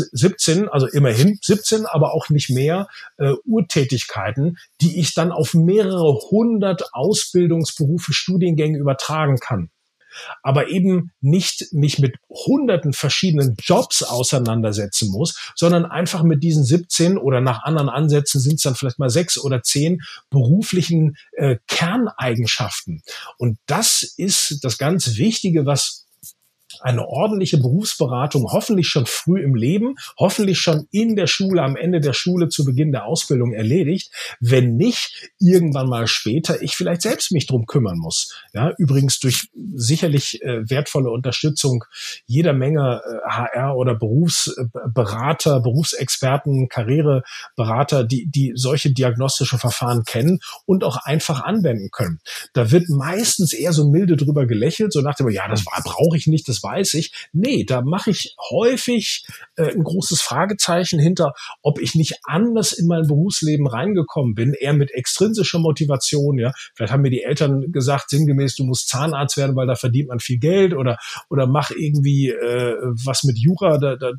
17, also immerhin 17, aber auch nicht mehr Urtätigkeiten, die ich dann auf mehrere 100 Ausbildungsberufe, Studiengänge übertragen kann. Aber eben nicht mich mit hunderten verschiedenen Jobs auseinandersetzen muss, sondern einfach mit diesen 17 oder nach anderen Ansätzen sind es dann vielleicht mal 6 oder 10 beruflichen Kerneigenschaften. Und das ist das ganz Wichtige, was eine ordentliche Berufsberatung hoffentlich schon früh im Leben, hoffentlich schon in der Schule, am Ende der Schule, zu Beginn der Ausbildung erledigt. Wenn nicht, irgendwann mal später ich vielleicht selbst mich drum kümmern muss. Ja, übrigens durch sicherlich wertvolle Unterstützung jeder Menge HR- oder Berufsberater, Berufsexperten, Karriereberater, die solche diagnostische Verfahren kennen und auch einfach anwenden können. Da wird meistens eher so milde drüber gelächelt, so nach dem, ja, das brauche ich nicht, das weiß ich. Nee, da mache ich häufig ein großes Fragezeichen hinter, ob ich nicht anders in mein Berufsleben reingekommen bin, eher mit extrinsischer Motivation. Ja, vielleicht haben mir die Eltern gesagt, sinngemäß, du musst Zahnarzt werden, weil da verdient man viel Geld, oder mach irgendwie was mit Jura,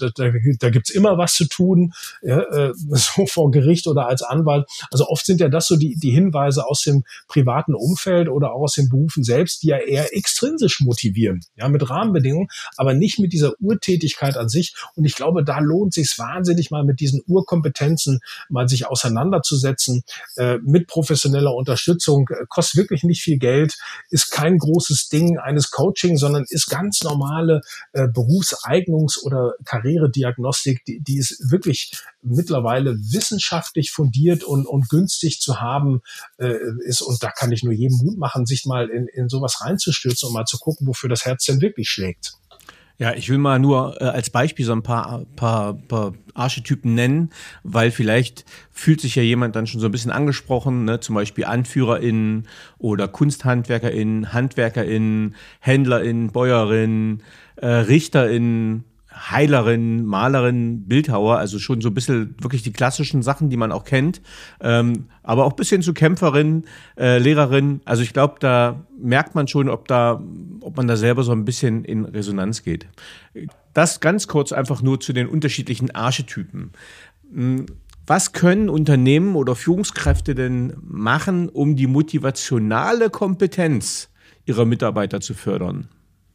da gibt's immer was zu tun, ja, so vor Gericht oder als Anwalt. Also oft sind ja das so die Hinweise aus dem privaten Umfeld oder auch aus den Berufen selbst, die ja eher extrinsisch motivieren, ja, mit Rahmenbedingungen, aber nicht mit dieser Urtätigkeit an sich. Und ich glaube, da lohnt es sich wahnsinnig, mal mit diesen Urkompetenzen mal sich auseinanderzusetzen, mit professioneller Unterstützung. Kostet wirklich nicht viel Geld, ist kein großes Ding eines Coaching, sondern ist ganz normale Berufseignungs- oder Karrierediagnostik, die ist wirklich mittlerweile wissenschaftlich fundiert und günstig zu haben ist. Und da kann ich nur jedem Mut machen, sich mal in sowas reinzustürzen und mal zu gucken, wofür das Herz denn wirklich schlägt. Ja, ich will mal nur als Beispiel so ein paar Archetypen nennen, weil vielleicht fühlt sich ja jemand dann schon so ein bisschen angesprochen, ne? Zum Beispiel AnführerInnen oder KunsthandwerkerInnen, HandwerkerInnen, HändlerInnen, BäuerInnen, RichterInnen, Heilerin, Malerin, Bildhauer, also schon so ein bisschen wirklich die klassischen Sachen, die man auch kennt, aber auch ein bisschen zu Kämpferin, Lehrerin. Also ich glaube, da merkt man schon, ob man da selber so ein bisschen in Resonanz geht. Das ganz kurz einfach nur zu den unterschiedlichen Archetypen. Was können Unternehmen oder Führungskräfte denn machen, um die motivationale Kompetenz ihrer Mitarbeiter zu fördern?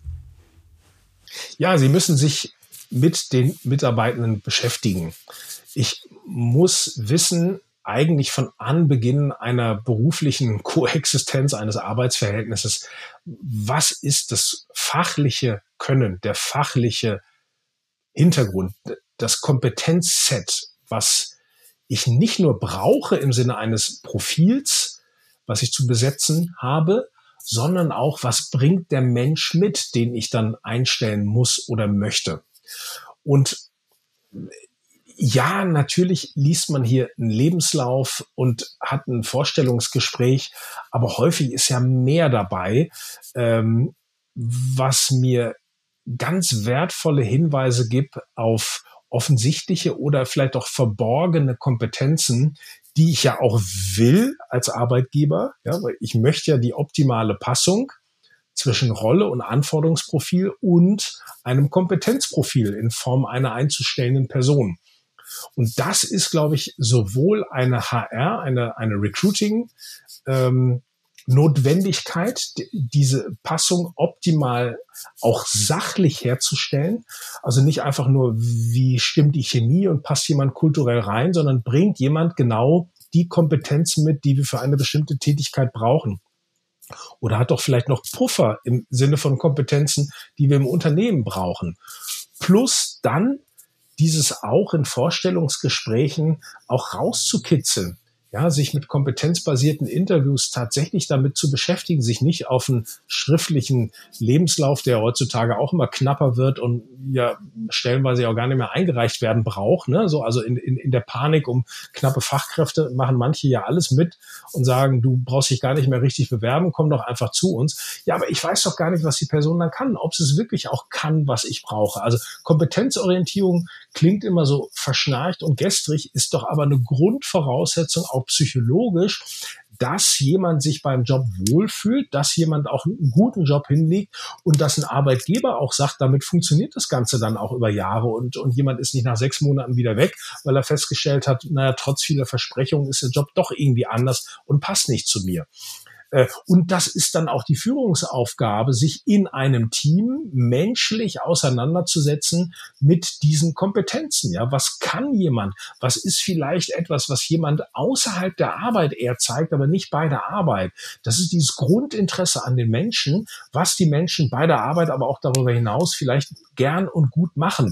Ja, sie müssen sich mit den Mitarbeitenden beschäftigen. Ich muss wissen, eigentlich von Anbeginn einer beruflichen Koexistenz, eines Arbeitsverhältnisses, was ist das fachliche Können, der fachliche Hintergrund, das Kompetenzset, was ich nicht nur brauche im Sinne eines Profils, was ich zu besetzen habe, sondern auch, was bringt der Mensch mit, den ich dann einstellen muss oder möchte. Und ja, natürlich liest man hier einen Lebenslauf und hat ein Vorstellungsgespräch, aber häufig ist ja mehr dabei, was mir ganz wertvolle Hinweise gibt auf offensichtliche oder vielleicht auch verborgene Kompetenzen, die ich ja auch will als Arbeitgeber, ja, weil ich möchte ja die optimale Passung zwischen Rolle und Anforderungsprofil und einem Kompetenzprofil in Form einer einzustellenden Person. Und das ist, glaube ich, sowohl eine HR, eine Recruiting, Notwendigkeit, diese Passung optimal auch sachlich herzustellen. Also nicht einfach nur, wie stimmt die Chemie und passt jemand kulturell rein, sondern bringt jemand genau die Kompetenzen mit, die wir für eine bestimmte Tätigkeit brauchen. Oder hat doch vielleicht noch Puffer im Sinne von Kompetenzen, die wir im Unternehmen brauchen. Plus dann dieses auch in Vorstellungsgesprächen auch rauszukitzeln. Ja, sich mit kompetenzbasierten Interviews tatsächlich damit zu beschäftigen, sich nicht auf einen schriftlichen Lebenslauf, der heutzutage auch immer knapper wird und ja stellenweise auch gar nicht mehr eingereicht werden braucht. Ne? So, also in der Panik um knappe Fachkräfte machen manche ja alles mit und sagen, du brauchst dich gar nicht mehr richtig bewerben, komm doch einfach zu uns. Ja, aber ich weiß doch gar nicht, was die Person dann kann, ob sie es wirklich auch kann, was ich brauche. Also Kompetenzorientierung klingt immer so verschnarcht und gestrig, ist doch aber eine Grundvoraussetzung, auch psychologisch, dass jemand sich beim Job wohlfühlt, dass jemand auch einen guten Job hinlegt und dass ein Arbeitgeber auch sagt, damit funktioniert das Ganze dann auch über Jahre und jemand ist nicht nach 6 Monaten wieder weg, weil er festgestellt hat, naja, trotz vieler Versprechungen ist der Job doch irgendwie anders und passt nicht zu mir. Und das ist dann auch die Führungsaufgabe, sich in einem Team menschlich auseinanderzusetzen mit diesen Kompetenzen. Ja, was kann jemand? Was ist vielleicht etwas, was jemand außerhalb der Arbeit eher zeigt, aber nicht bei der Arbeit? Das ist dieses Grundinteresse an den Menschen, was die Menschen bei der Arbeit, aber auch darüber hinaus vielleicht gern und gut machen.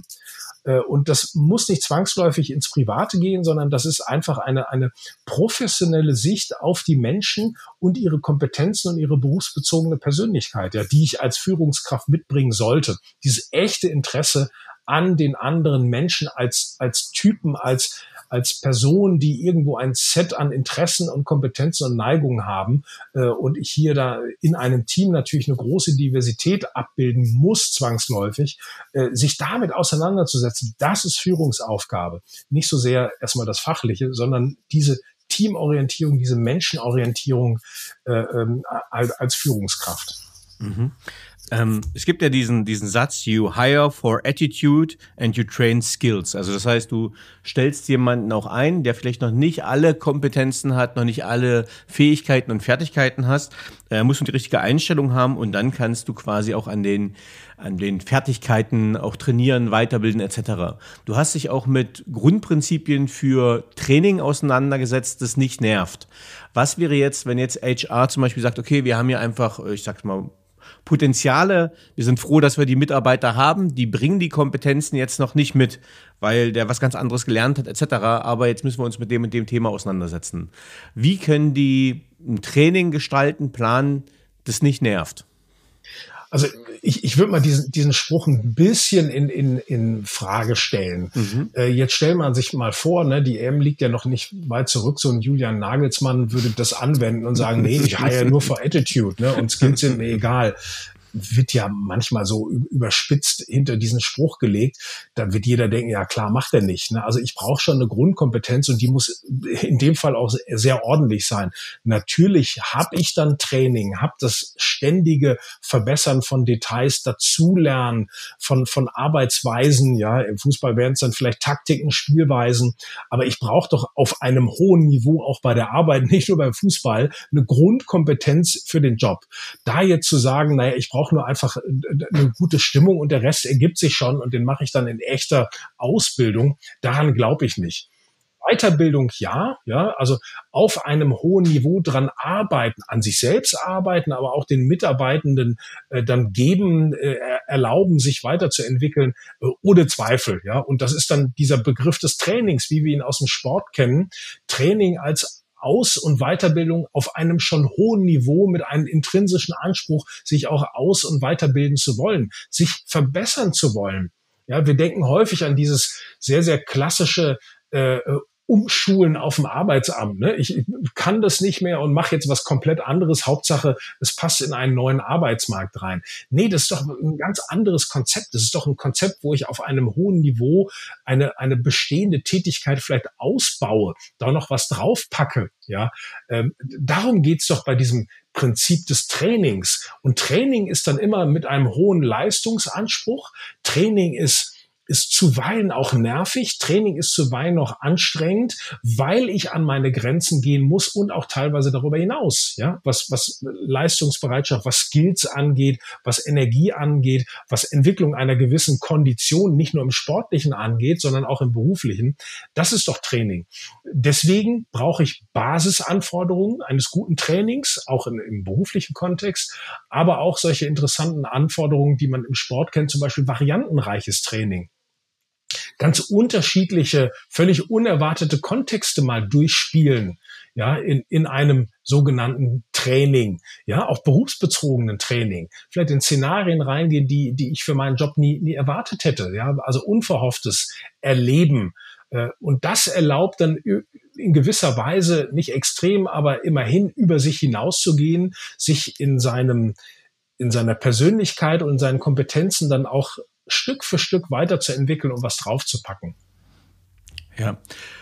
Und das muss nicht zwangsläufig ins Private gehen, sondern das ist einfach eine professionelle Sicht auf die Menschen und ihre Kompetenzen und ihre berufsbezogene Persönlichkeit, ja, die ich als Führungskraft mitbringen sollte. Dieses echte Interesse an den anderen Menschen als Typen, als Personen, die irgendwo ein Set an Interessen und Kompetenzen und Neigungen haben und ich hier da in einem Team natürlich eine große Diversität abbilden muss, zwangsläufig, sich damit auseinanderzusetzen, das ist Führungsaufgabe. Nicht so sehr erstmal das Fachliche, sondern diese Teamorientierung, diese Menschenorientierung als Führungskraft. Mhm. Es gibt ja diesen Satz, you hire for attitude and you train skills. Also das heißt, du stellst jemanden auch ein, der vielleicht noch nicht alle Kompetenzen hat, noch nicht alle Fähigkeiten und Fertigkeiten hast. Er muss die richtige Einstellung haben und dann kannst du quasi auch an den Fertigkeiten auch trainieren, weiterbilden etc. Du hast dich auch mit Grundprinzipien für Training auseinandergesetzt, das nicht nervt. Was wäre jetzt, wenn jetzt HR zum Beispiel sagt, okay, wir haben hier einfach, ich sag's mal, Potenziale. Wir sind froh, dass wir die Mitarbeiter haben. Die bringen die Kompetenzen jetzt noch nicht mit, weil der was ganz anderes gelernt hat etc. Aber jetzt müssen wir uns mit dem und dem Thema auseinandersetzen. Wie können die ein Training gestalten, planen, das nicht nervt? Also ich würde mal diesen Spruch ein bisschen in Frage stellen. Jetzt stellt man sich mal vor, ne, die EM liegt ja noch nicht weit zurück, so ein Julian Nagelsmann würde das anwenden und sagen, nee, ich hire nur for Attitude, ne, und Skills sind mir egal. Wird ja manchmal so überspitzt hinter diesen Spruch gelegt, dann wird jeder denken, ja klar, macht er nicht. Ne? Also ich brauche schon eine Grundkompetenz und die muss in dem Fall auch sehr ordentlich sein. Natürlich habe ich dann Training, habe das ständige Verbessern von Details, dazulernen von Arbeitsweisen. Ja, im Fußball wären es dann vielleicht Taktiken, Spielweisen, aber ich brauche doch auf einem hohen Niveau auch bei der Arbeit, nicht nur beim Fußball, eine Grundkompetenz für den Job. Da jetzt zu sagen, naja, ich brauche nur einfach eine gute Stimmung und der Rest ergibt sich schon und den mache ich dann in echter Ausbildung. Daran glaube ich nicht. Weiterbildung ja, also auf einem hohen Niveau dran arbeiten, an sich selbst arbeiten, aber auch den Mitarbeitenden dann geben, erlauben, sich weiterzuentwickeln, ohne Zweifel, ja. Und das ist dann dieser Begriff des Trainings, wie wir ihn aus dem Sport kennen. Training als Aus- und Weiterbildung auf einem schon hohen Niveau mit einem intrinsischen Anspruch, sich auch aus- und weiterbilden zu wollen, sich verbessern zu wollen. Ja, wir denken häufig an dieses sehr, sehr klassische umschulen auf dem Arbeitsamt. Ne? Ich kann das nicht mehr und mache jetzt was komplett anderes. Hauptsache, es passt in einen neuen Arbeitsmarkt rein. Nee, das ist doch ein ganz anderes Konzept. Das ist doch ein Konzept, wo ich auf einem hohen Niveau eine bestehende Tätigkeit vielleicht ausbaue, da noch was draufpacke. Ja, darum geht's doch bei diesem Prinzip des Trainings. Und Training ist dann immer mit einem hohen Leistungsanspruch. Training ist zuweilen auch nervig. Training ist zuweilen noch anstrengend, weil ich an meine Grenzen gehen muss und auch teilweise darüber hinaus. Ja, was Leistungsbereitschaft, was Skills angeht, was Energie angeht, was Entwicklung einer gewissen Kondition nicht nur im Sportlichen angeht, sondern auch im Beruflichen. Das ist doch Training. Deswegen brauche ich Basisanforderungen eines guten Trainings, auch im beruflichen Kontext, aber auch solche interessanten Anforderungen, die man im Sport kennt, zum Beispiel variantenreiches Training. Ganz unterschiedliche, völlig unerwartete Kontexte mal durchspielen, ja, in einem sogenannten Training, ja, auch berufsbezogenen Training, vielleicht in Szenarien reingehen, die ich für meinen Job nie erwartet hätte, ja, also unverhofftes Erleben. Und das erlaubt dann in gewisser Weise, nicht extrem, aber immerhin über sich hinauszugehen, sich in seiner Persönlichkeit und in seinen Kompetenzen dann auch Stück für Stück weiterzuentwickeln und was draufzupacken. Ja,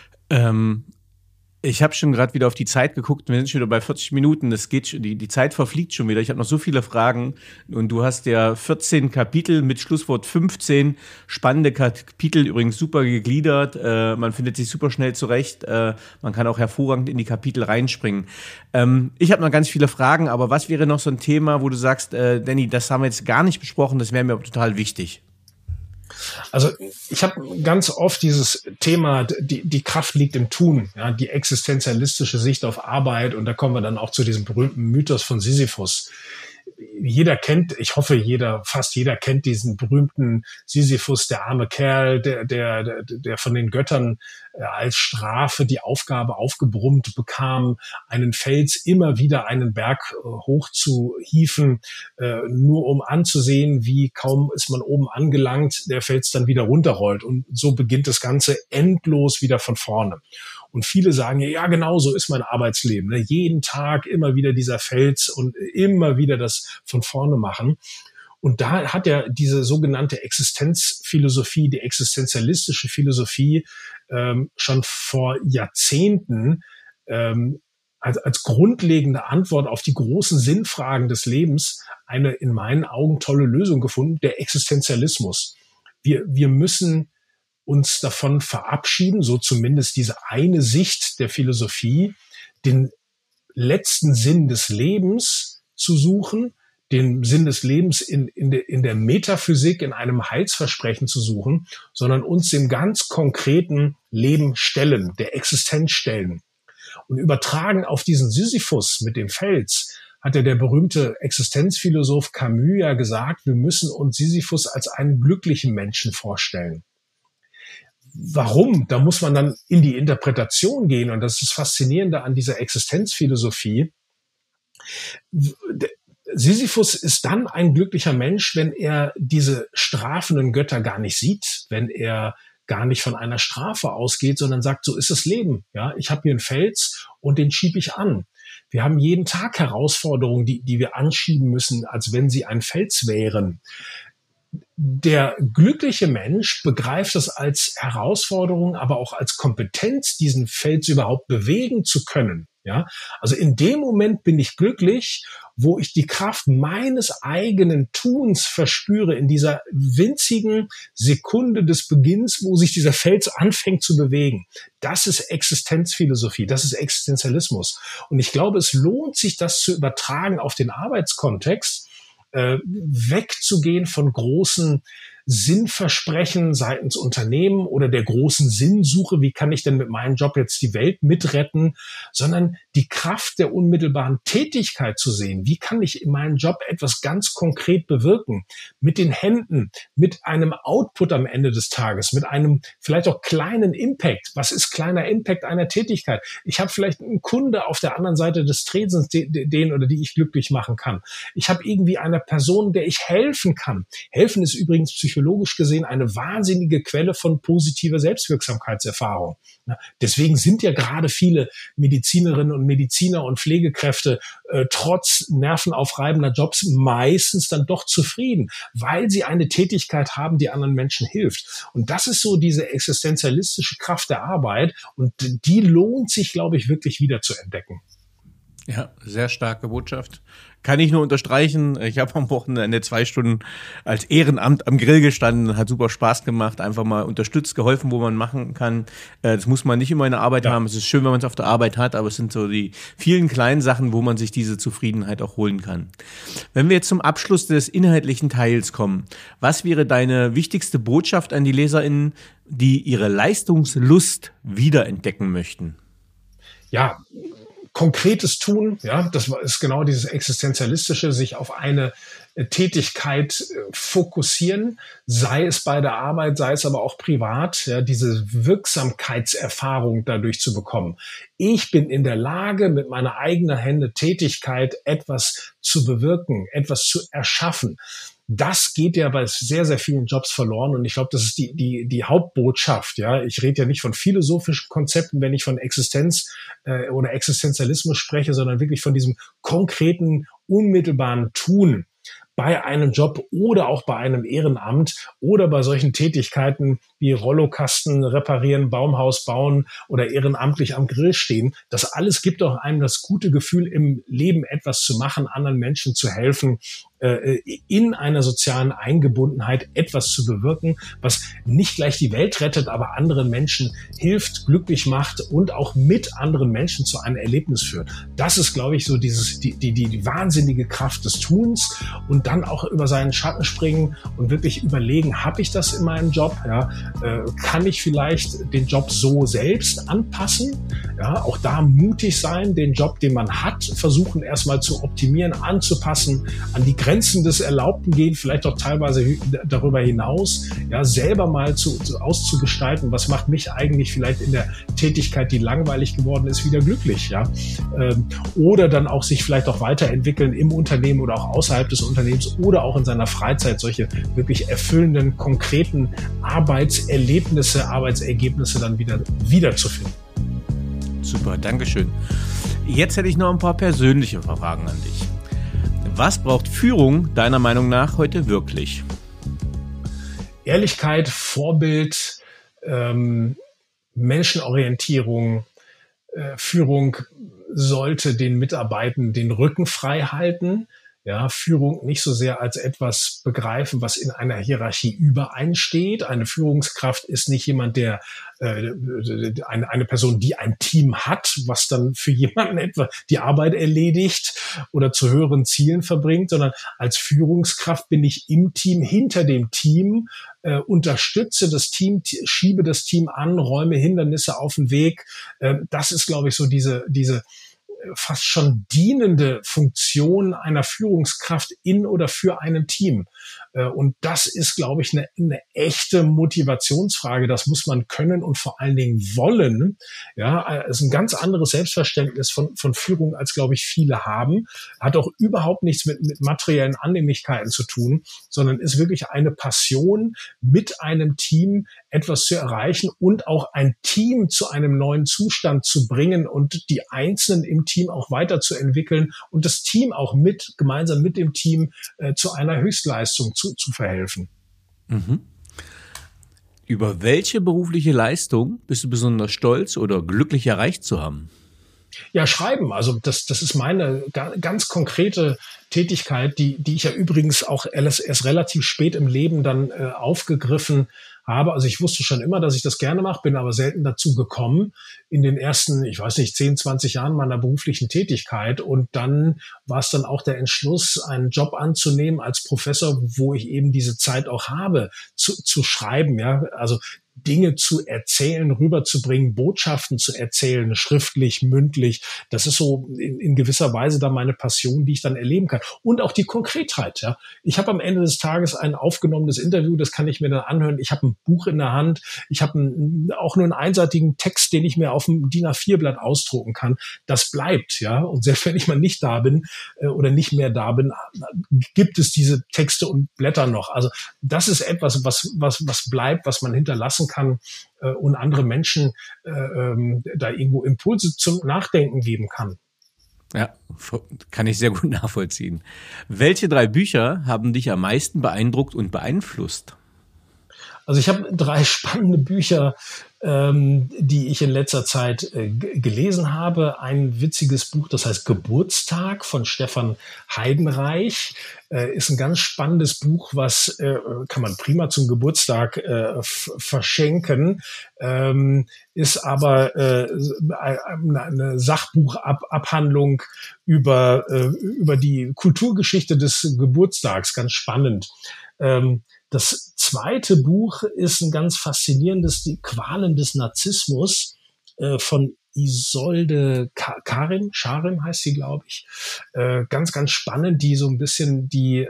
ich habe schon gerade wieder auf die Zeit geguckt. Wir sind schon wieder bei 40 Minuten. Das geht schon, die Zeit verfliegt schon wieder. Ich habe noch so viele Fragen. Und du hast ja 14 Kapitel mit Schlusswort 15. Spannende Kapitel, übrigens super gegliedert. Man findet sich super schnell zurecht. Man kann auch hervorragend in die Kapitel reinspringen. Ich habe noch ganz viele Fragen, aber was wäre noch so ein Thema, wo du sagst, Danny, das haben wir jetzt gar nicht besprochen, das wäre mir total wichtig? Also ich habe ganz oft dieses Thema, die Kraft liegt im Tun, ja, die existenzialistische Sicht auf Arbeit, und da kommen wir dann auch zu diesem berühmten Mythos von Sisyphus. Fast jeder kennt diesen berühmten Sisyphus, der arme Kerl, der von den Göttern als Strafe die Aufgabe aufgebrummt bekam, einen Fels immer wieder einen Berg hoch zu hieven, nur um anzusehen, wie kaum ist man oben angelangt, der Fels dann wieder runterrollt. Und so beginnt das Ganze endlos wieder von vorne. Und viele sagen, ja, genau so ist mein Arbeitsleben. Ne? Jeden Tag immer wieder dieser Fels und immer wieder das von vorne machen. Und da hat er diese sogenannte Existenzphilosophie, die existenzialistische Philosophie, schon vor Jahrzehnten als grundlegende Antwort auf die großen Sinnfragen des Lebens eine in meinen Augen tolle Lösung gefunden, der Existenzialismus. Wir müssen uns davon verabschieden, so zumindest diese eine Sicht der Philosophie, den letzten Sinn des Lebens zu suchen, den Sinn des Lebens in der Metaphysik, in einem Heilsversprechen zu suchen, sondern uns dem ganz konkreten Leben stellen, der Existenz stellen. Und übertragen auf diesen Sisyphus mit dem Fels hat ja der berühmte Existenzphilosoph Camus ja gesagt, wir müssen uns Sisyphus als einen glücklichen Menschen vorstellen. Warum? Da muss man dann in die Interpretation gehen, und das ist das Faszinierende an dieser Existenzphilosophie. Sisyphus ist dann ein glücklicher Mensch, wenn er diese strafenden Götter gar nicht sieht, wenn er gar nicht von einer Strafe ausgeht, sondern sagt, so ist das Leben. Ja, ich habe hier einen Fels und den schiebe ich an. Wir haben jeden Tag Herausforderungen, die wir anschieben müssen, als wenn sie ein Fels wären. Der glückliche Mensch begreift das als Herausforderung, aber auch als Kompetenz, diesen Fels überhaupt bewegen zu können. Ja, also in dem Moment bin ich glücklich, wo ich die Kraft meines eigenen Tuns verspüre, in dieser winzigen Sekunde des Beginns, wo sich dieser Fels anfängt zu bewegen. Das ist Existenzphilosophie, das ist Existenzialismus. Und ich glaube, es lohnt sich, das zu übertragen auf den Arbeitskontext, wegzugehen von großen Sinnversprechen seitens Unternehmen oder der großen Sinnsuche, wie kann ich denn mit meinem Job jetzt die Welt mitretten, sondern die Kraft der unmittelbaren Tätigkeit zu sehen. Wie kann ich in meinem Job etwas ganz konkret bewirken? Mit den Händen, mit einem Output am Ende des Tages, mit einem vielleicht auch kleinen Impact. Was ist kleiner Impact einer Tätigkeit? Ich habe vielleicht einen Kunde auf der anderen Seite des Tresens, den oder die ich glücklich machen kann. Ich habe irgendwie eine Person, der ich helfen kann. Helfen ist übrigens psychologisch gesehen eine wahnsinnige Quelle von positiver Selbstwirksamkeitserfahrung. Deswegen sind ja gerade viele Medizinerinnen und Mediziner und Pflegekräfte trotz nervenaufreibender Jobs meistens dann doch zufrieden, weil sie eine Tätigkeit haben, die anderen Menschen hilft. Und das ist so diese existenzialistische Kraft der Arbeit und die lohnt sich, glaube ich, wirklich wieder zu entdecken. Ja, sehr starke Botschaft. Kann ich nur unterstreichen. Ich habe am Wochenende 2 Stunden als Ehrenamt am Grill gestanden, hat super Spaß gemacht, einfach mal unterstützt, geholfen, wo man machen kann. Das muss man nicht immer in der Arbeit haben. Es ist schön, wenn man es auf der Arbeit hat, aber es sind so die vielen kleinen Sachen, wo man sich diese Zufriedenheit auch holen kann. Wenn wir jetzt zum Abschluss des inhaltlichen Teils kommen, was wäre deine wichtigste Botschaft an die LeserInnen, die ihre Leistungslust wiederentdecken möchten? Ja, konkretes Tun, ja, das ist genau dieses Existenzialistische, sich auf eine Tätigkeit fokussieren, sei es bei der Arbeit, sei es aber auch privat, ja, diese Wirksamkeitserfahrung dadurch zu bekommen. Ich bin in der Lage, mit meiner eigenen Hände Tätigkeit etwas zu bewirken, etwas zu erschaffen. Das geht ja bei sehr, sehr vielen Jobs verloren und ich glaube, das ist die Hauptbotschaft. Ja, ich rede ja nicht von philosophischen Konzepten, wenn ich von Existenz oder Existenzialismus spreche, sondern wirklich von diesem konkreten, unmittelbaren Tun bei einem Job oder auch bei einem Ehrenamt oder bei solchen Tätigkeiten wie Rollokasten reparieren, Baumhaus bauen oder ehrenamtlich am Grill stehen. Das alles gibt auch einem das gute Gefühl, im Leben etwas zu machen, anderen Menschen zu helfen, in einer sozialen Eingebundenheit etwas zu bewirken, was nicht gleich die Welt rettet, aber anderen Menschen hilft, glücklich macht und auch mit anderen Menschen zu einem Erlebnis führt. Das ist, glaube ich, so die wahnsinnige Kraft des Tuns und dann auch über seinen Schatten springen und wirklich überlegen, habe ich das in meinem Job? Ja, kann ich vielleicht den Job so selbst anpassen? Ja, auch da mutig sein, den Job, den man hat, versuchen erstmal zu optimieren, anzupassen, an die Grenzen des Erlaubten gehen, vielleicht auch teilweise darüber hinaus, ja, selber mal auszugestalten, was macht mich eigentlich vielleicht in der Tätigkeit, die langweilig geworden ist, wieder glücklich, ja, oder dann auch sich vielleicht auch weiterentwickeln im Unternehmen oder auch außerhalb des Unternehmens oder auch in seiner Freizeit solche wirklich erfüllenden, konkreten Arbeitserlebnisse, Arbeitsergebnisse dann wieder zu finden. Super, Dankeschön. Jetzt hätte ich noch ein paar persönliche Fragen an dich. Was braucht Führung deiner Meinung nach heute wirklich? Ehrlichkeit, Vorbild, Menschenorientierung. Führung sollte den Mitarbeitenden den Rücken frei halten. Ja, Führung nicht so sehr als etwas begreifen, was in einer Hierarchie übereinsteht. Eine Führungskraft ist nicht jemand, der eine Person, die ein Team hat, was dann für jemanden etwa die Arbeit erledigt oder zu höheren Zielen verbringt, sondern als Führungskraft bin ich im Team, hinter dem Team, unterstütze das Team, schiebe das Team an, räume Hindernisse auf den Weg. Das ist, glaube ich, so diese fast schon dienende Funktion einer Führungskraft in oder für einem Team. Und das ist, glaube ich, eine echte Motivationsfrage. Das muss man können und vor allen Dingen wollen. Ja, es ist ein ganz anderes Selbstverständnis von Führung, als, glaube ich, viele haben. Hat auch überhaupt nichts mit materiellen Annehmlichkeiten zu tun, sondern ist wirklich eine Passion, mit einem Team etwas zu erreichen und auch ein Team zu einem neuen Zustand zu bringen und die Einzelnen im Team auch weiterzuentwickeln und das Team auch gemeinsam mit dem Team zu einer Höchstleistung zu verhelfen. Mhm. Über welche berufliche Leistung bist du besonders stolz oder glücklich erreicht zu haben? Ja, schreiben. Also das ist meine ganz konkrete Tätigkeit, die ich ja übrigens auch erst relativ spät im Leben dann aufgegriffen habe. Also ich wusste schon immer, dass ich das gerne mache, bin aber selten dazu gekommen in den ersten, 10, 20 Jahren meiner beruflichen Tätigkeit. Und dann war es dann auch der Entschluss, einen Job anzunehmen als Professor, wo ich eben diese Zeit auch habe, zu schreiben, ja, also Dinge zu erzählen, rüberzubringen, Botschaften zu erzählen, schriftlich, mündlich. Das ist so in gewisser Weise dann meine Passion, die ich dann erleben kann. Und auch die Konkretheit. Ja. Ich habe am Ende des Tages ein aufgenommenes Interview, das kann ich mir dann anhören. Ich habe ein Buch in der Hand. Ich habe auch nur einen einseitigen Text, den ich mir auf dem DIN A4-Blatt ausdrucken kann. Das bleibt, ja. Und selbst wenn ich mal nicht da bin oder nicht mehr da bin, gibt es diese Texte und Blätter noch. Also das ist etwas, was bleibt, was man hinterlassen kann und andere Menschen da irgendwo Impulse zum Nachdenken geben kann. Ja, kann ich sehr gut nachvollziehen. Welche 3 Bücher haben dich am meisten beeindruckt und beeinflusst? Also ich habe 3 spannende Bücher, die ich in letzter Zeit gelesen habe. Ein witziges Buch, das heißt Geburtstag von Stefan Heidenreich. Ist ein ganz spannendes Buch, was kann man prima zum Geburtstag verschenken. Ist aber eine Sachbuchabhandlung über die Kulturgeschichte des Geburtstags. Ganz spannend. Das zweite Buch ist ein ganz faszinierendes, die Qualen des Narzissmus von Isolde Scharim heißt sie, glaube ich. Ganz, ganz spannend, die so ein bisschen die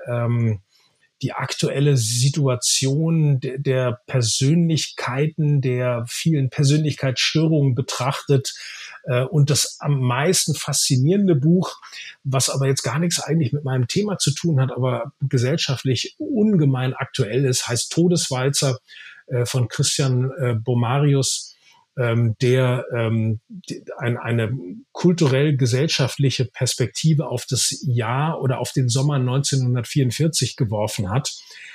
aktuelle Situation der Persönlichkeiten, der vielen Persönlichkeitsstörungen betrachtet. Und das am meisten faszinierende Buch, was aber jetzt gar nichts eigentlich mit meinem Thema zu tun hat, aber gesellschaftlich ungemein aktuell ist, heißt Todeswalzer von Christian Bomarius, der eine kulturell-gesellschaftliche Perspektive auf das Jahr oder auf den Sommer 1944 geworfen hat,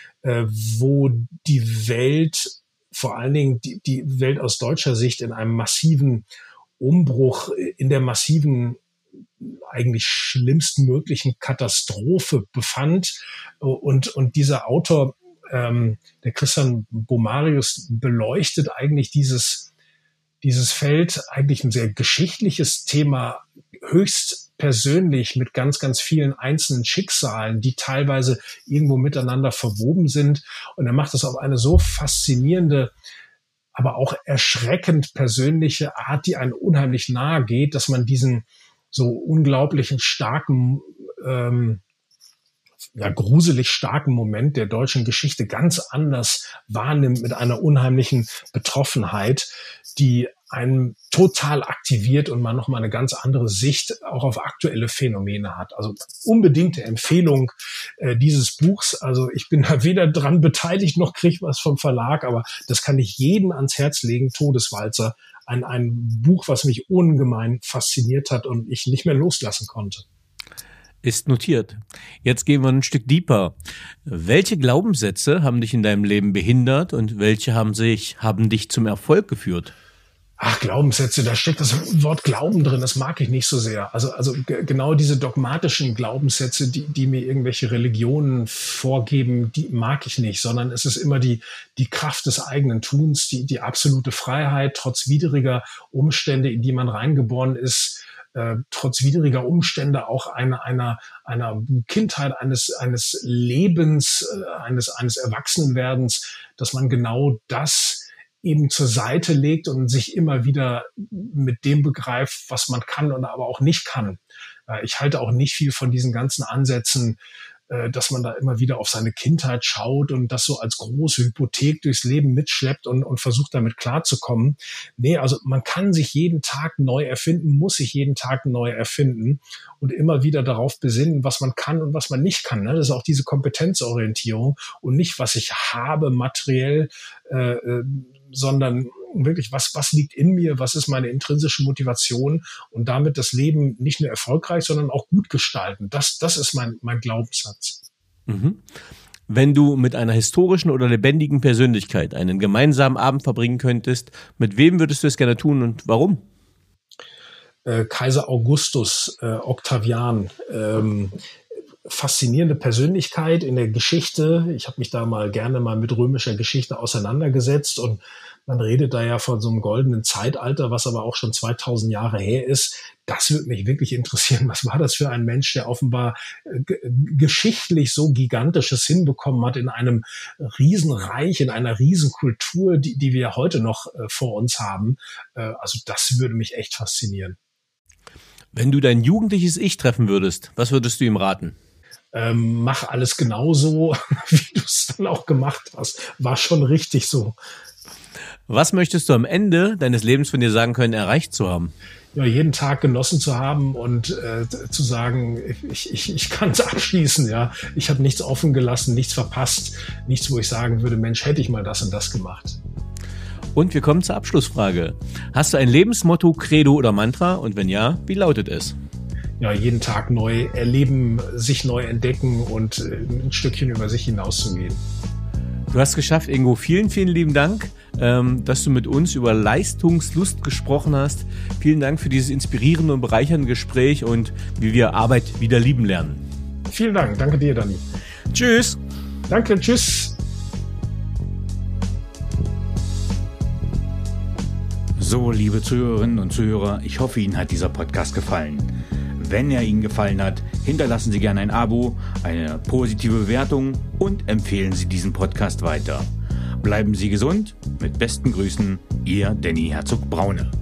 wo die Welt, vor allen Dingen die Welt aus deutscher Sicht, in einem massiven Umbruch, in der massiven, eigentlich schlimmsten möglichen Katastrophe befand. Und dieser Autor, der Christian Bomarius, beleuchtet eigentlich dieses Feld, eigentlich ein sehr geschichtliches Thema, höchst persönlich mit ganz, ganz vielen einzelnen Schicksalen, die teilweise irgendwo miteinander verwoben sind. Und er macht das auf eine so faszinierende, aber auch erschreckend persönliche Art, die einem unheimlich nahe geht, dass man diesen so unglaublichen starken, gruselig starken Moment der deutschen Geschichte ganz anders wahrnimmt, mit einer unheimlichen Betroffenheit, die einen total aktiviert und man nochmal eine ganz andere Sicht auch auf aktuelle Phänomene hat. Also unbedingte Empfehlung dieses Buchs. Also ich bin da weder dran beteiligt, noch kriege was vom Verlag, aber das kann ich jedem ans Herz legen. Todeswalzer, ein Buch, was mich ungemein fasziniert hat und ich nicht mehr loslassen konnte. Ist notiert. Jetzt gehen wir ein Stück deeper. Welche Glaubenssätze haben dich in deinem Leben behindert und welche haben dich zum Erfolg geführt? Ach, Glaubenssätze, da steckt das Wort Glauben drin, das mag ich nicht so sehr. Also genau diese dogmatischen Glaubenssätze, die mir irgendwelche Religionen vorgeben, die mag ich nicht, sondern es ist immer die Kraft des eigenen Tuns, die absolute Freiheit, trotz widriger Umstände, in die man reingeboren ist, trotz widriger Umstände auch einer Kindheit, eines Lebens, eines Erwachsenenwerdens, dass man genau das eben zur Seite legt und sich immer wieder mit dem begreift, was man kann und aber auch nicht kann. Ich halte auch nicht viel von diesen ganzen Ansätzen, dass man da immer wieder auf seine Kindheit schaut und das so als große Hypothek durchs Leben mitschleppt und versucht damit klarzukommen. Nee, also man kann sich jeden Tag neu erfinden, muss sich jeden Tag neu erfinden und immer wieder darauf besinnen, was man kann und was man nicht kann. Das ist auch diese Kompetenzorientierung und nicht, was ich habe materiell, sondern wirklich, was liegt in mir, was ist meine intrinsische Motivation und damit das Leben nicht nur erfolgreich, sondern auch gut gestalten. Das ist mein Glaubenssatz. Mhm. Wenn du mit einer historischen oder lebendigen Persönlichkeit einen gemeinsamen Abend verbringen könntest, mit wem würdest du es gerne tun und warum? Kaiser Augustus, Octavian, faszinierende Persönlichkeit in der Geschichte. Ich habe mich da gerne mal mit römischer Geschichte auseinandergesetzt und man redet da ja von so einem goldenen Zeitalter, was aber auch schon 2000 Jahre her ist. Das würde mich wirklich interessieren. Was war das für ein Mensch, der offenbar geschichtlich so Gigantisches hinbekommen hat in einem Riesenreich, in einer Riesenkultur, die wir heute noch vor uns haben. Also das würde mich echt faszinieren. Wenn du dein jugendliches Ich treffen würdest, was würdest du ihm raten? Mach alles genauso, wie du es dann auch gemacht hast. War schon richtig so. Was möchtest du am Ende deines Lebens von dir sagen können, erreicht zu haben? Ja, jeden Tag genossen zu haben und zu sagen, ich kann es abschließen. Ja, ich habe nichts offen gelassen, nichts verpasst, nichts, wo ich sagen würde, Mensch, hätte ich mal das und das gemacht. Und wir kommen zur Abschlussfrage. Hast du ein Lebensmotto, Credo oder Mantra? Und wenn ja, wie lautet es? Ja, jeden Tag neu erleben, sich neu entdecken und ein Stückchen über sich hinauszugehen. Du hast geschafft, Ingo. Vielen, vielen lieben Dank, dass du mit uns über Leistungslust gesprochen hast. Vielen Dank für dieses inspirierende und bereichernde Gespräch und wie wir Arbeit wieder lieben lernen. Vielen Dank. Danke dir, Dani. Tschüss. Danke, tschüss. So, liebe Zuhörerinnen und Zuhörer, ich hoffe, Ihnen hat dieser Podcast gefallen. Wenn er Ihnen gefallen hat, hinterlassen Sie gerne ein Abo, eine positive Bewertung und empfehlen Sie diesen Podcast weiter. Bleiben Sie gesund. Mit besten Grüßen, Ihr Danny Herzog-Braune.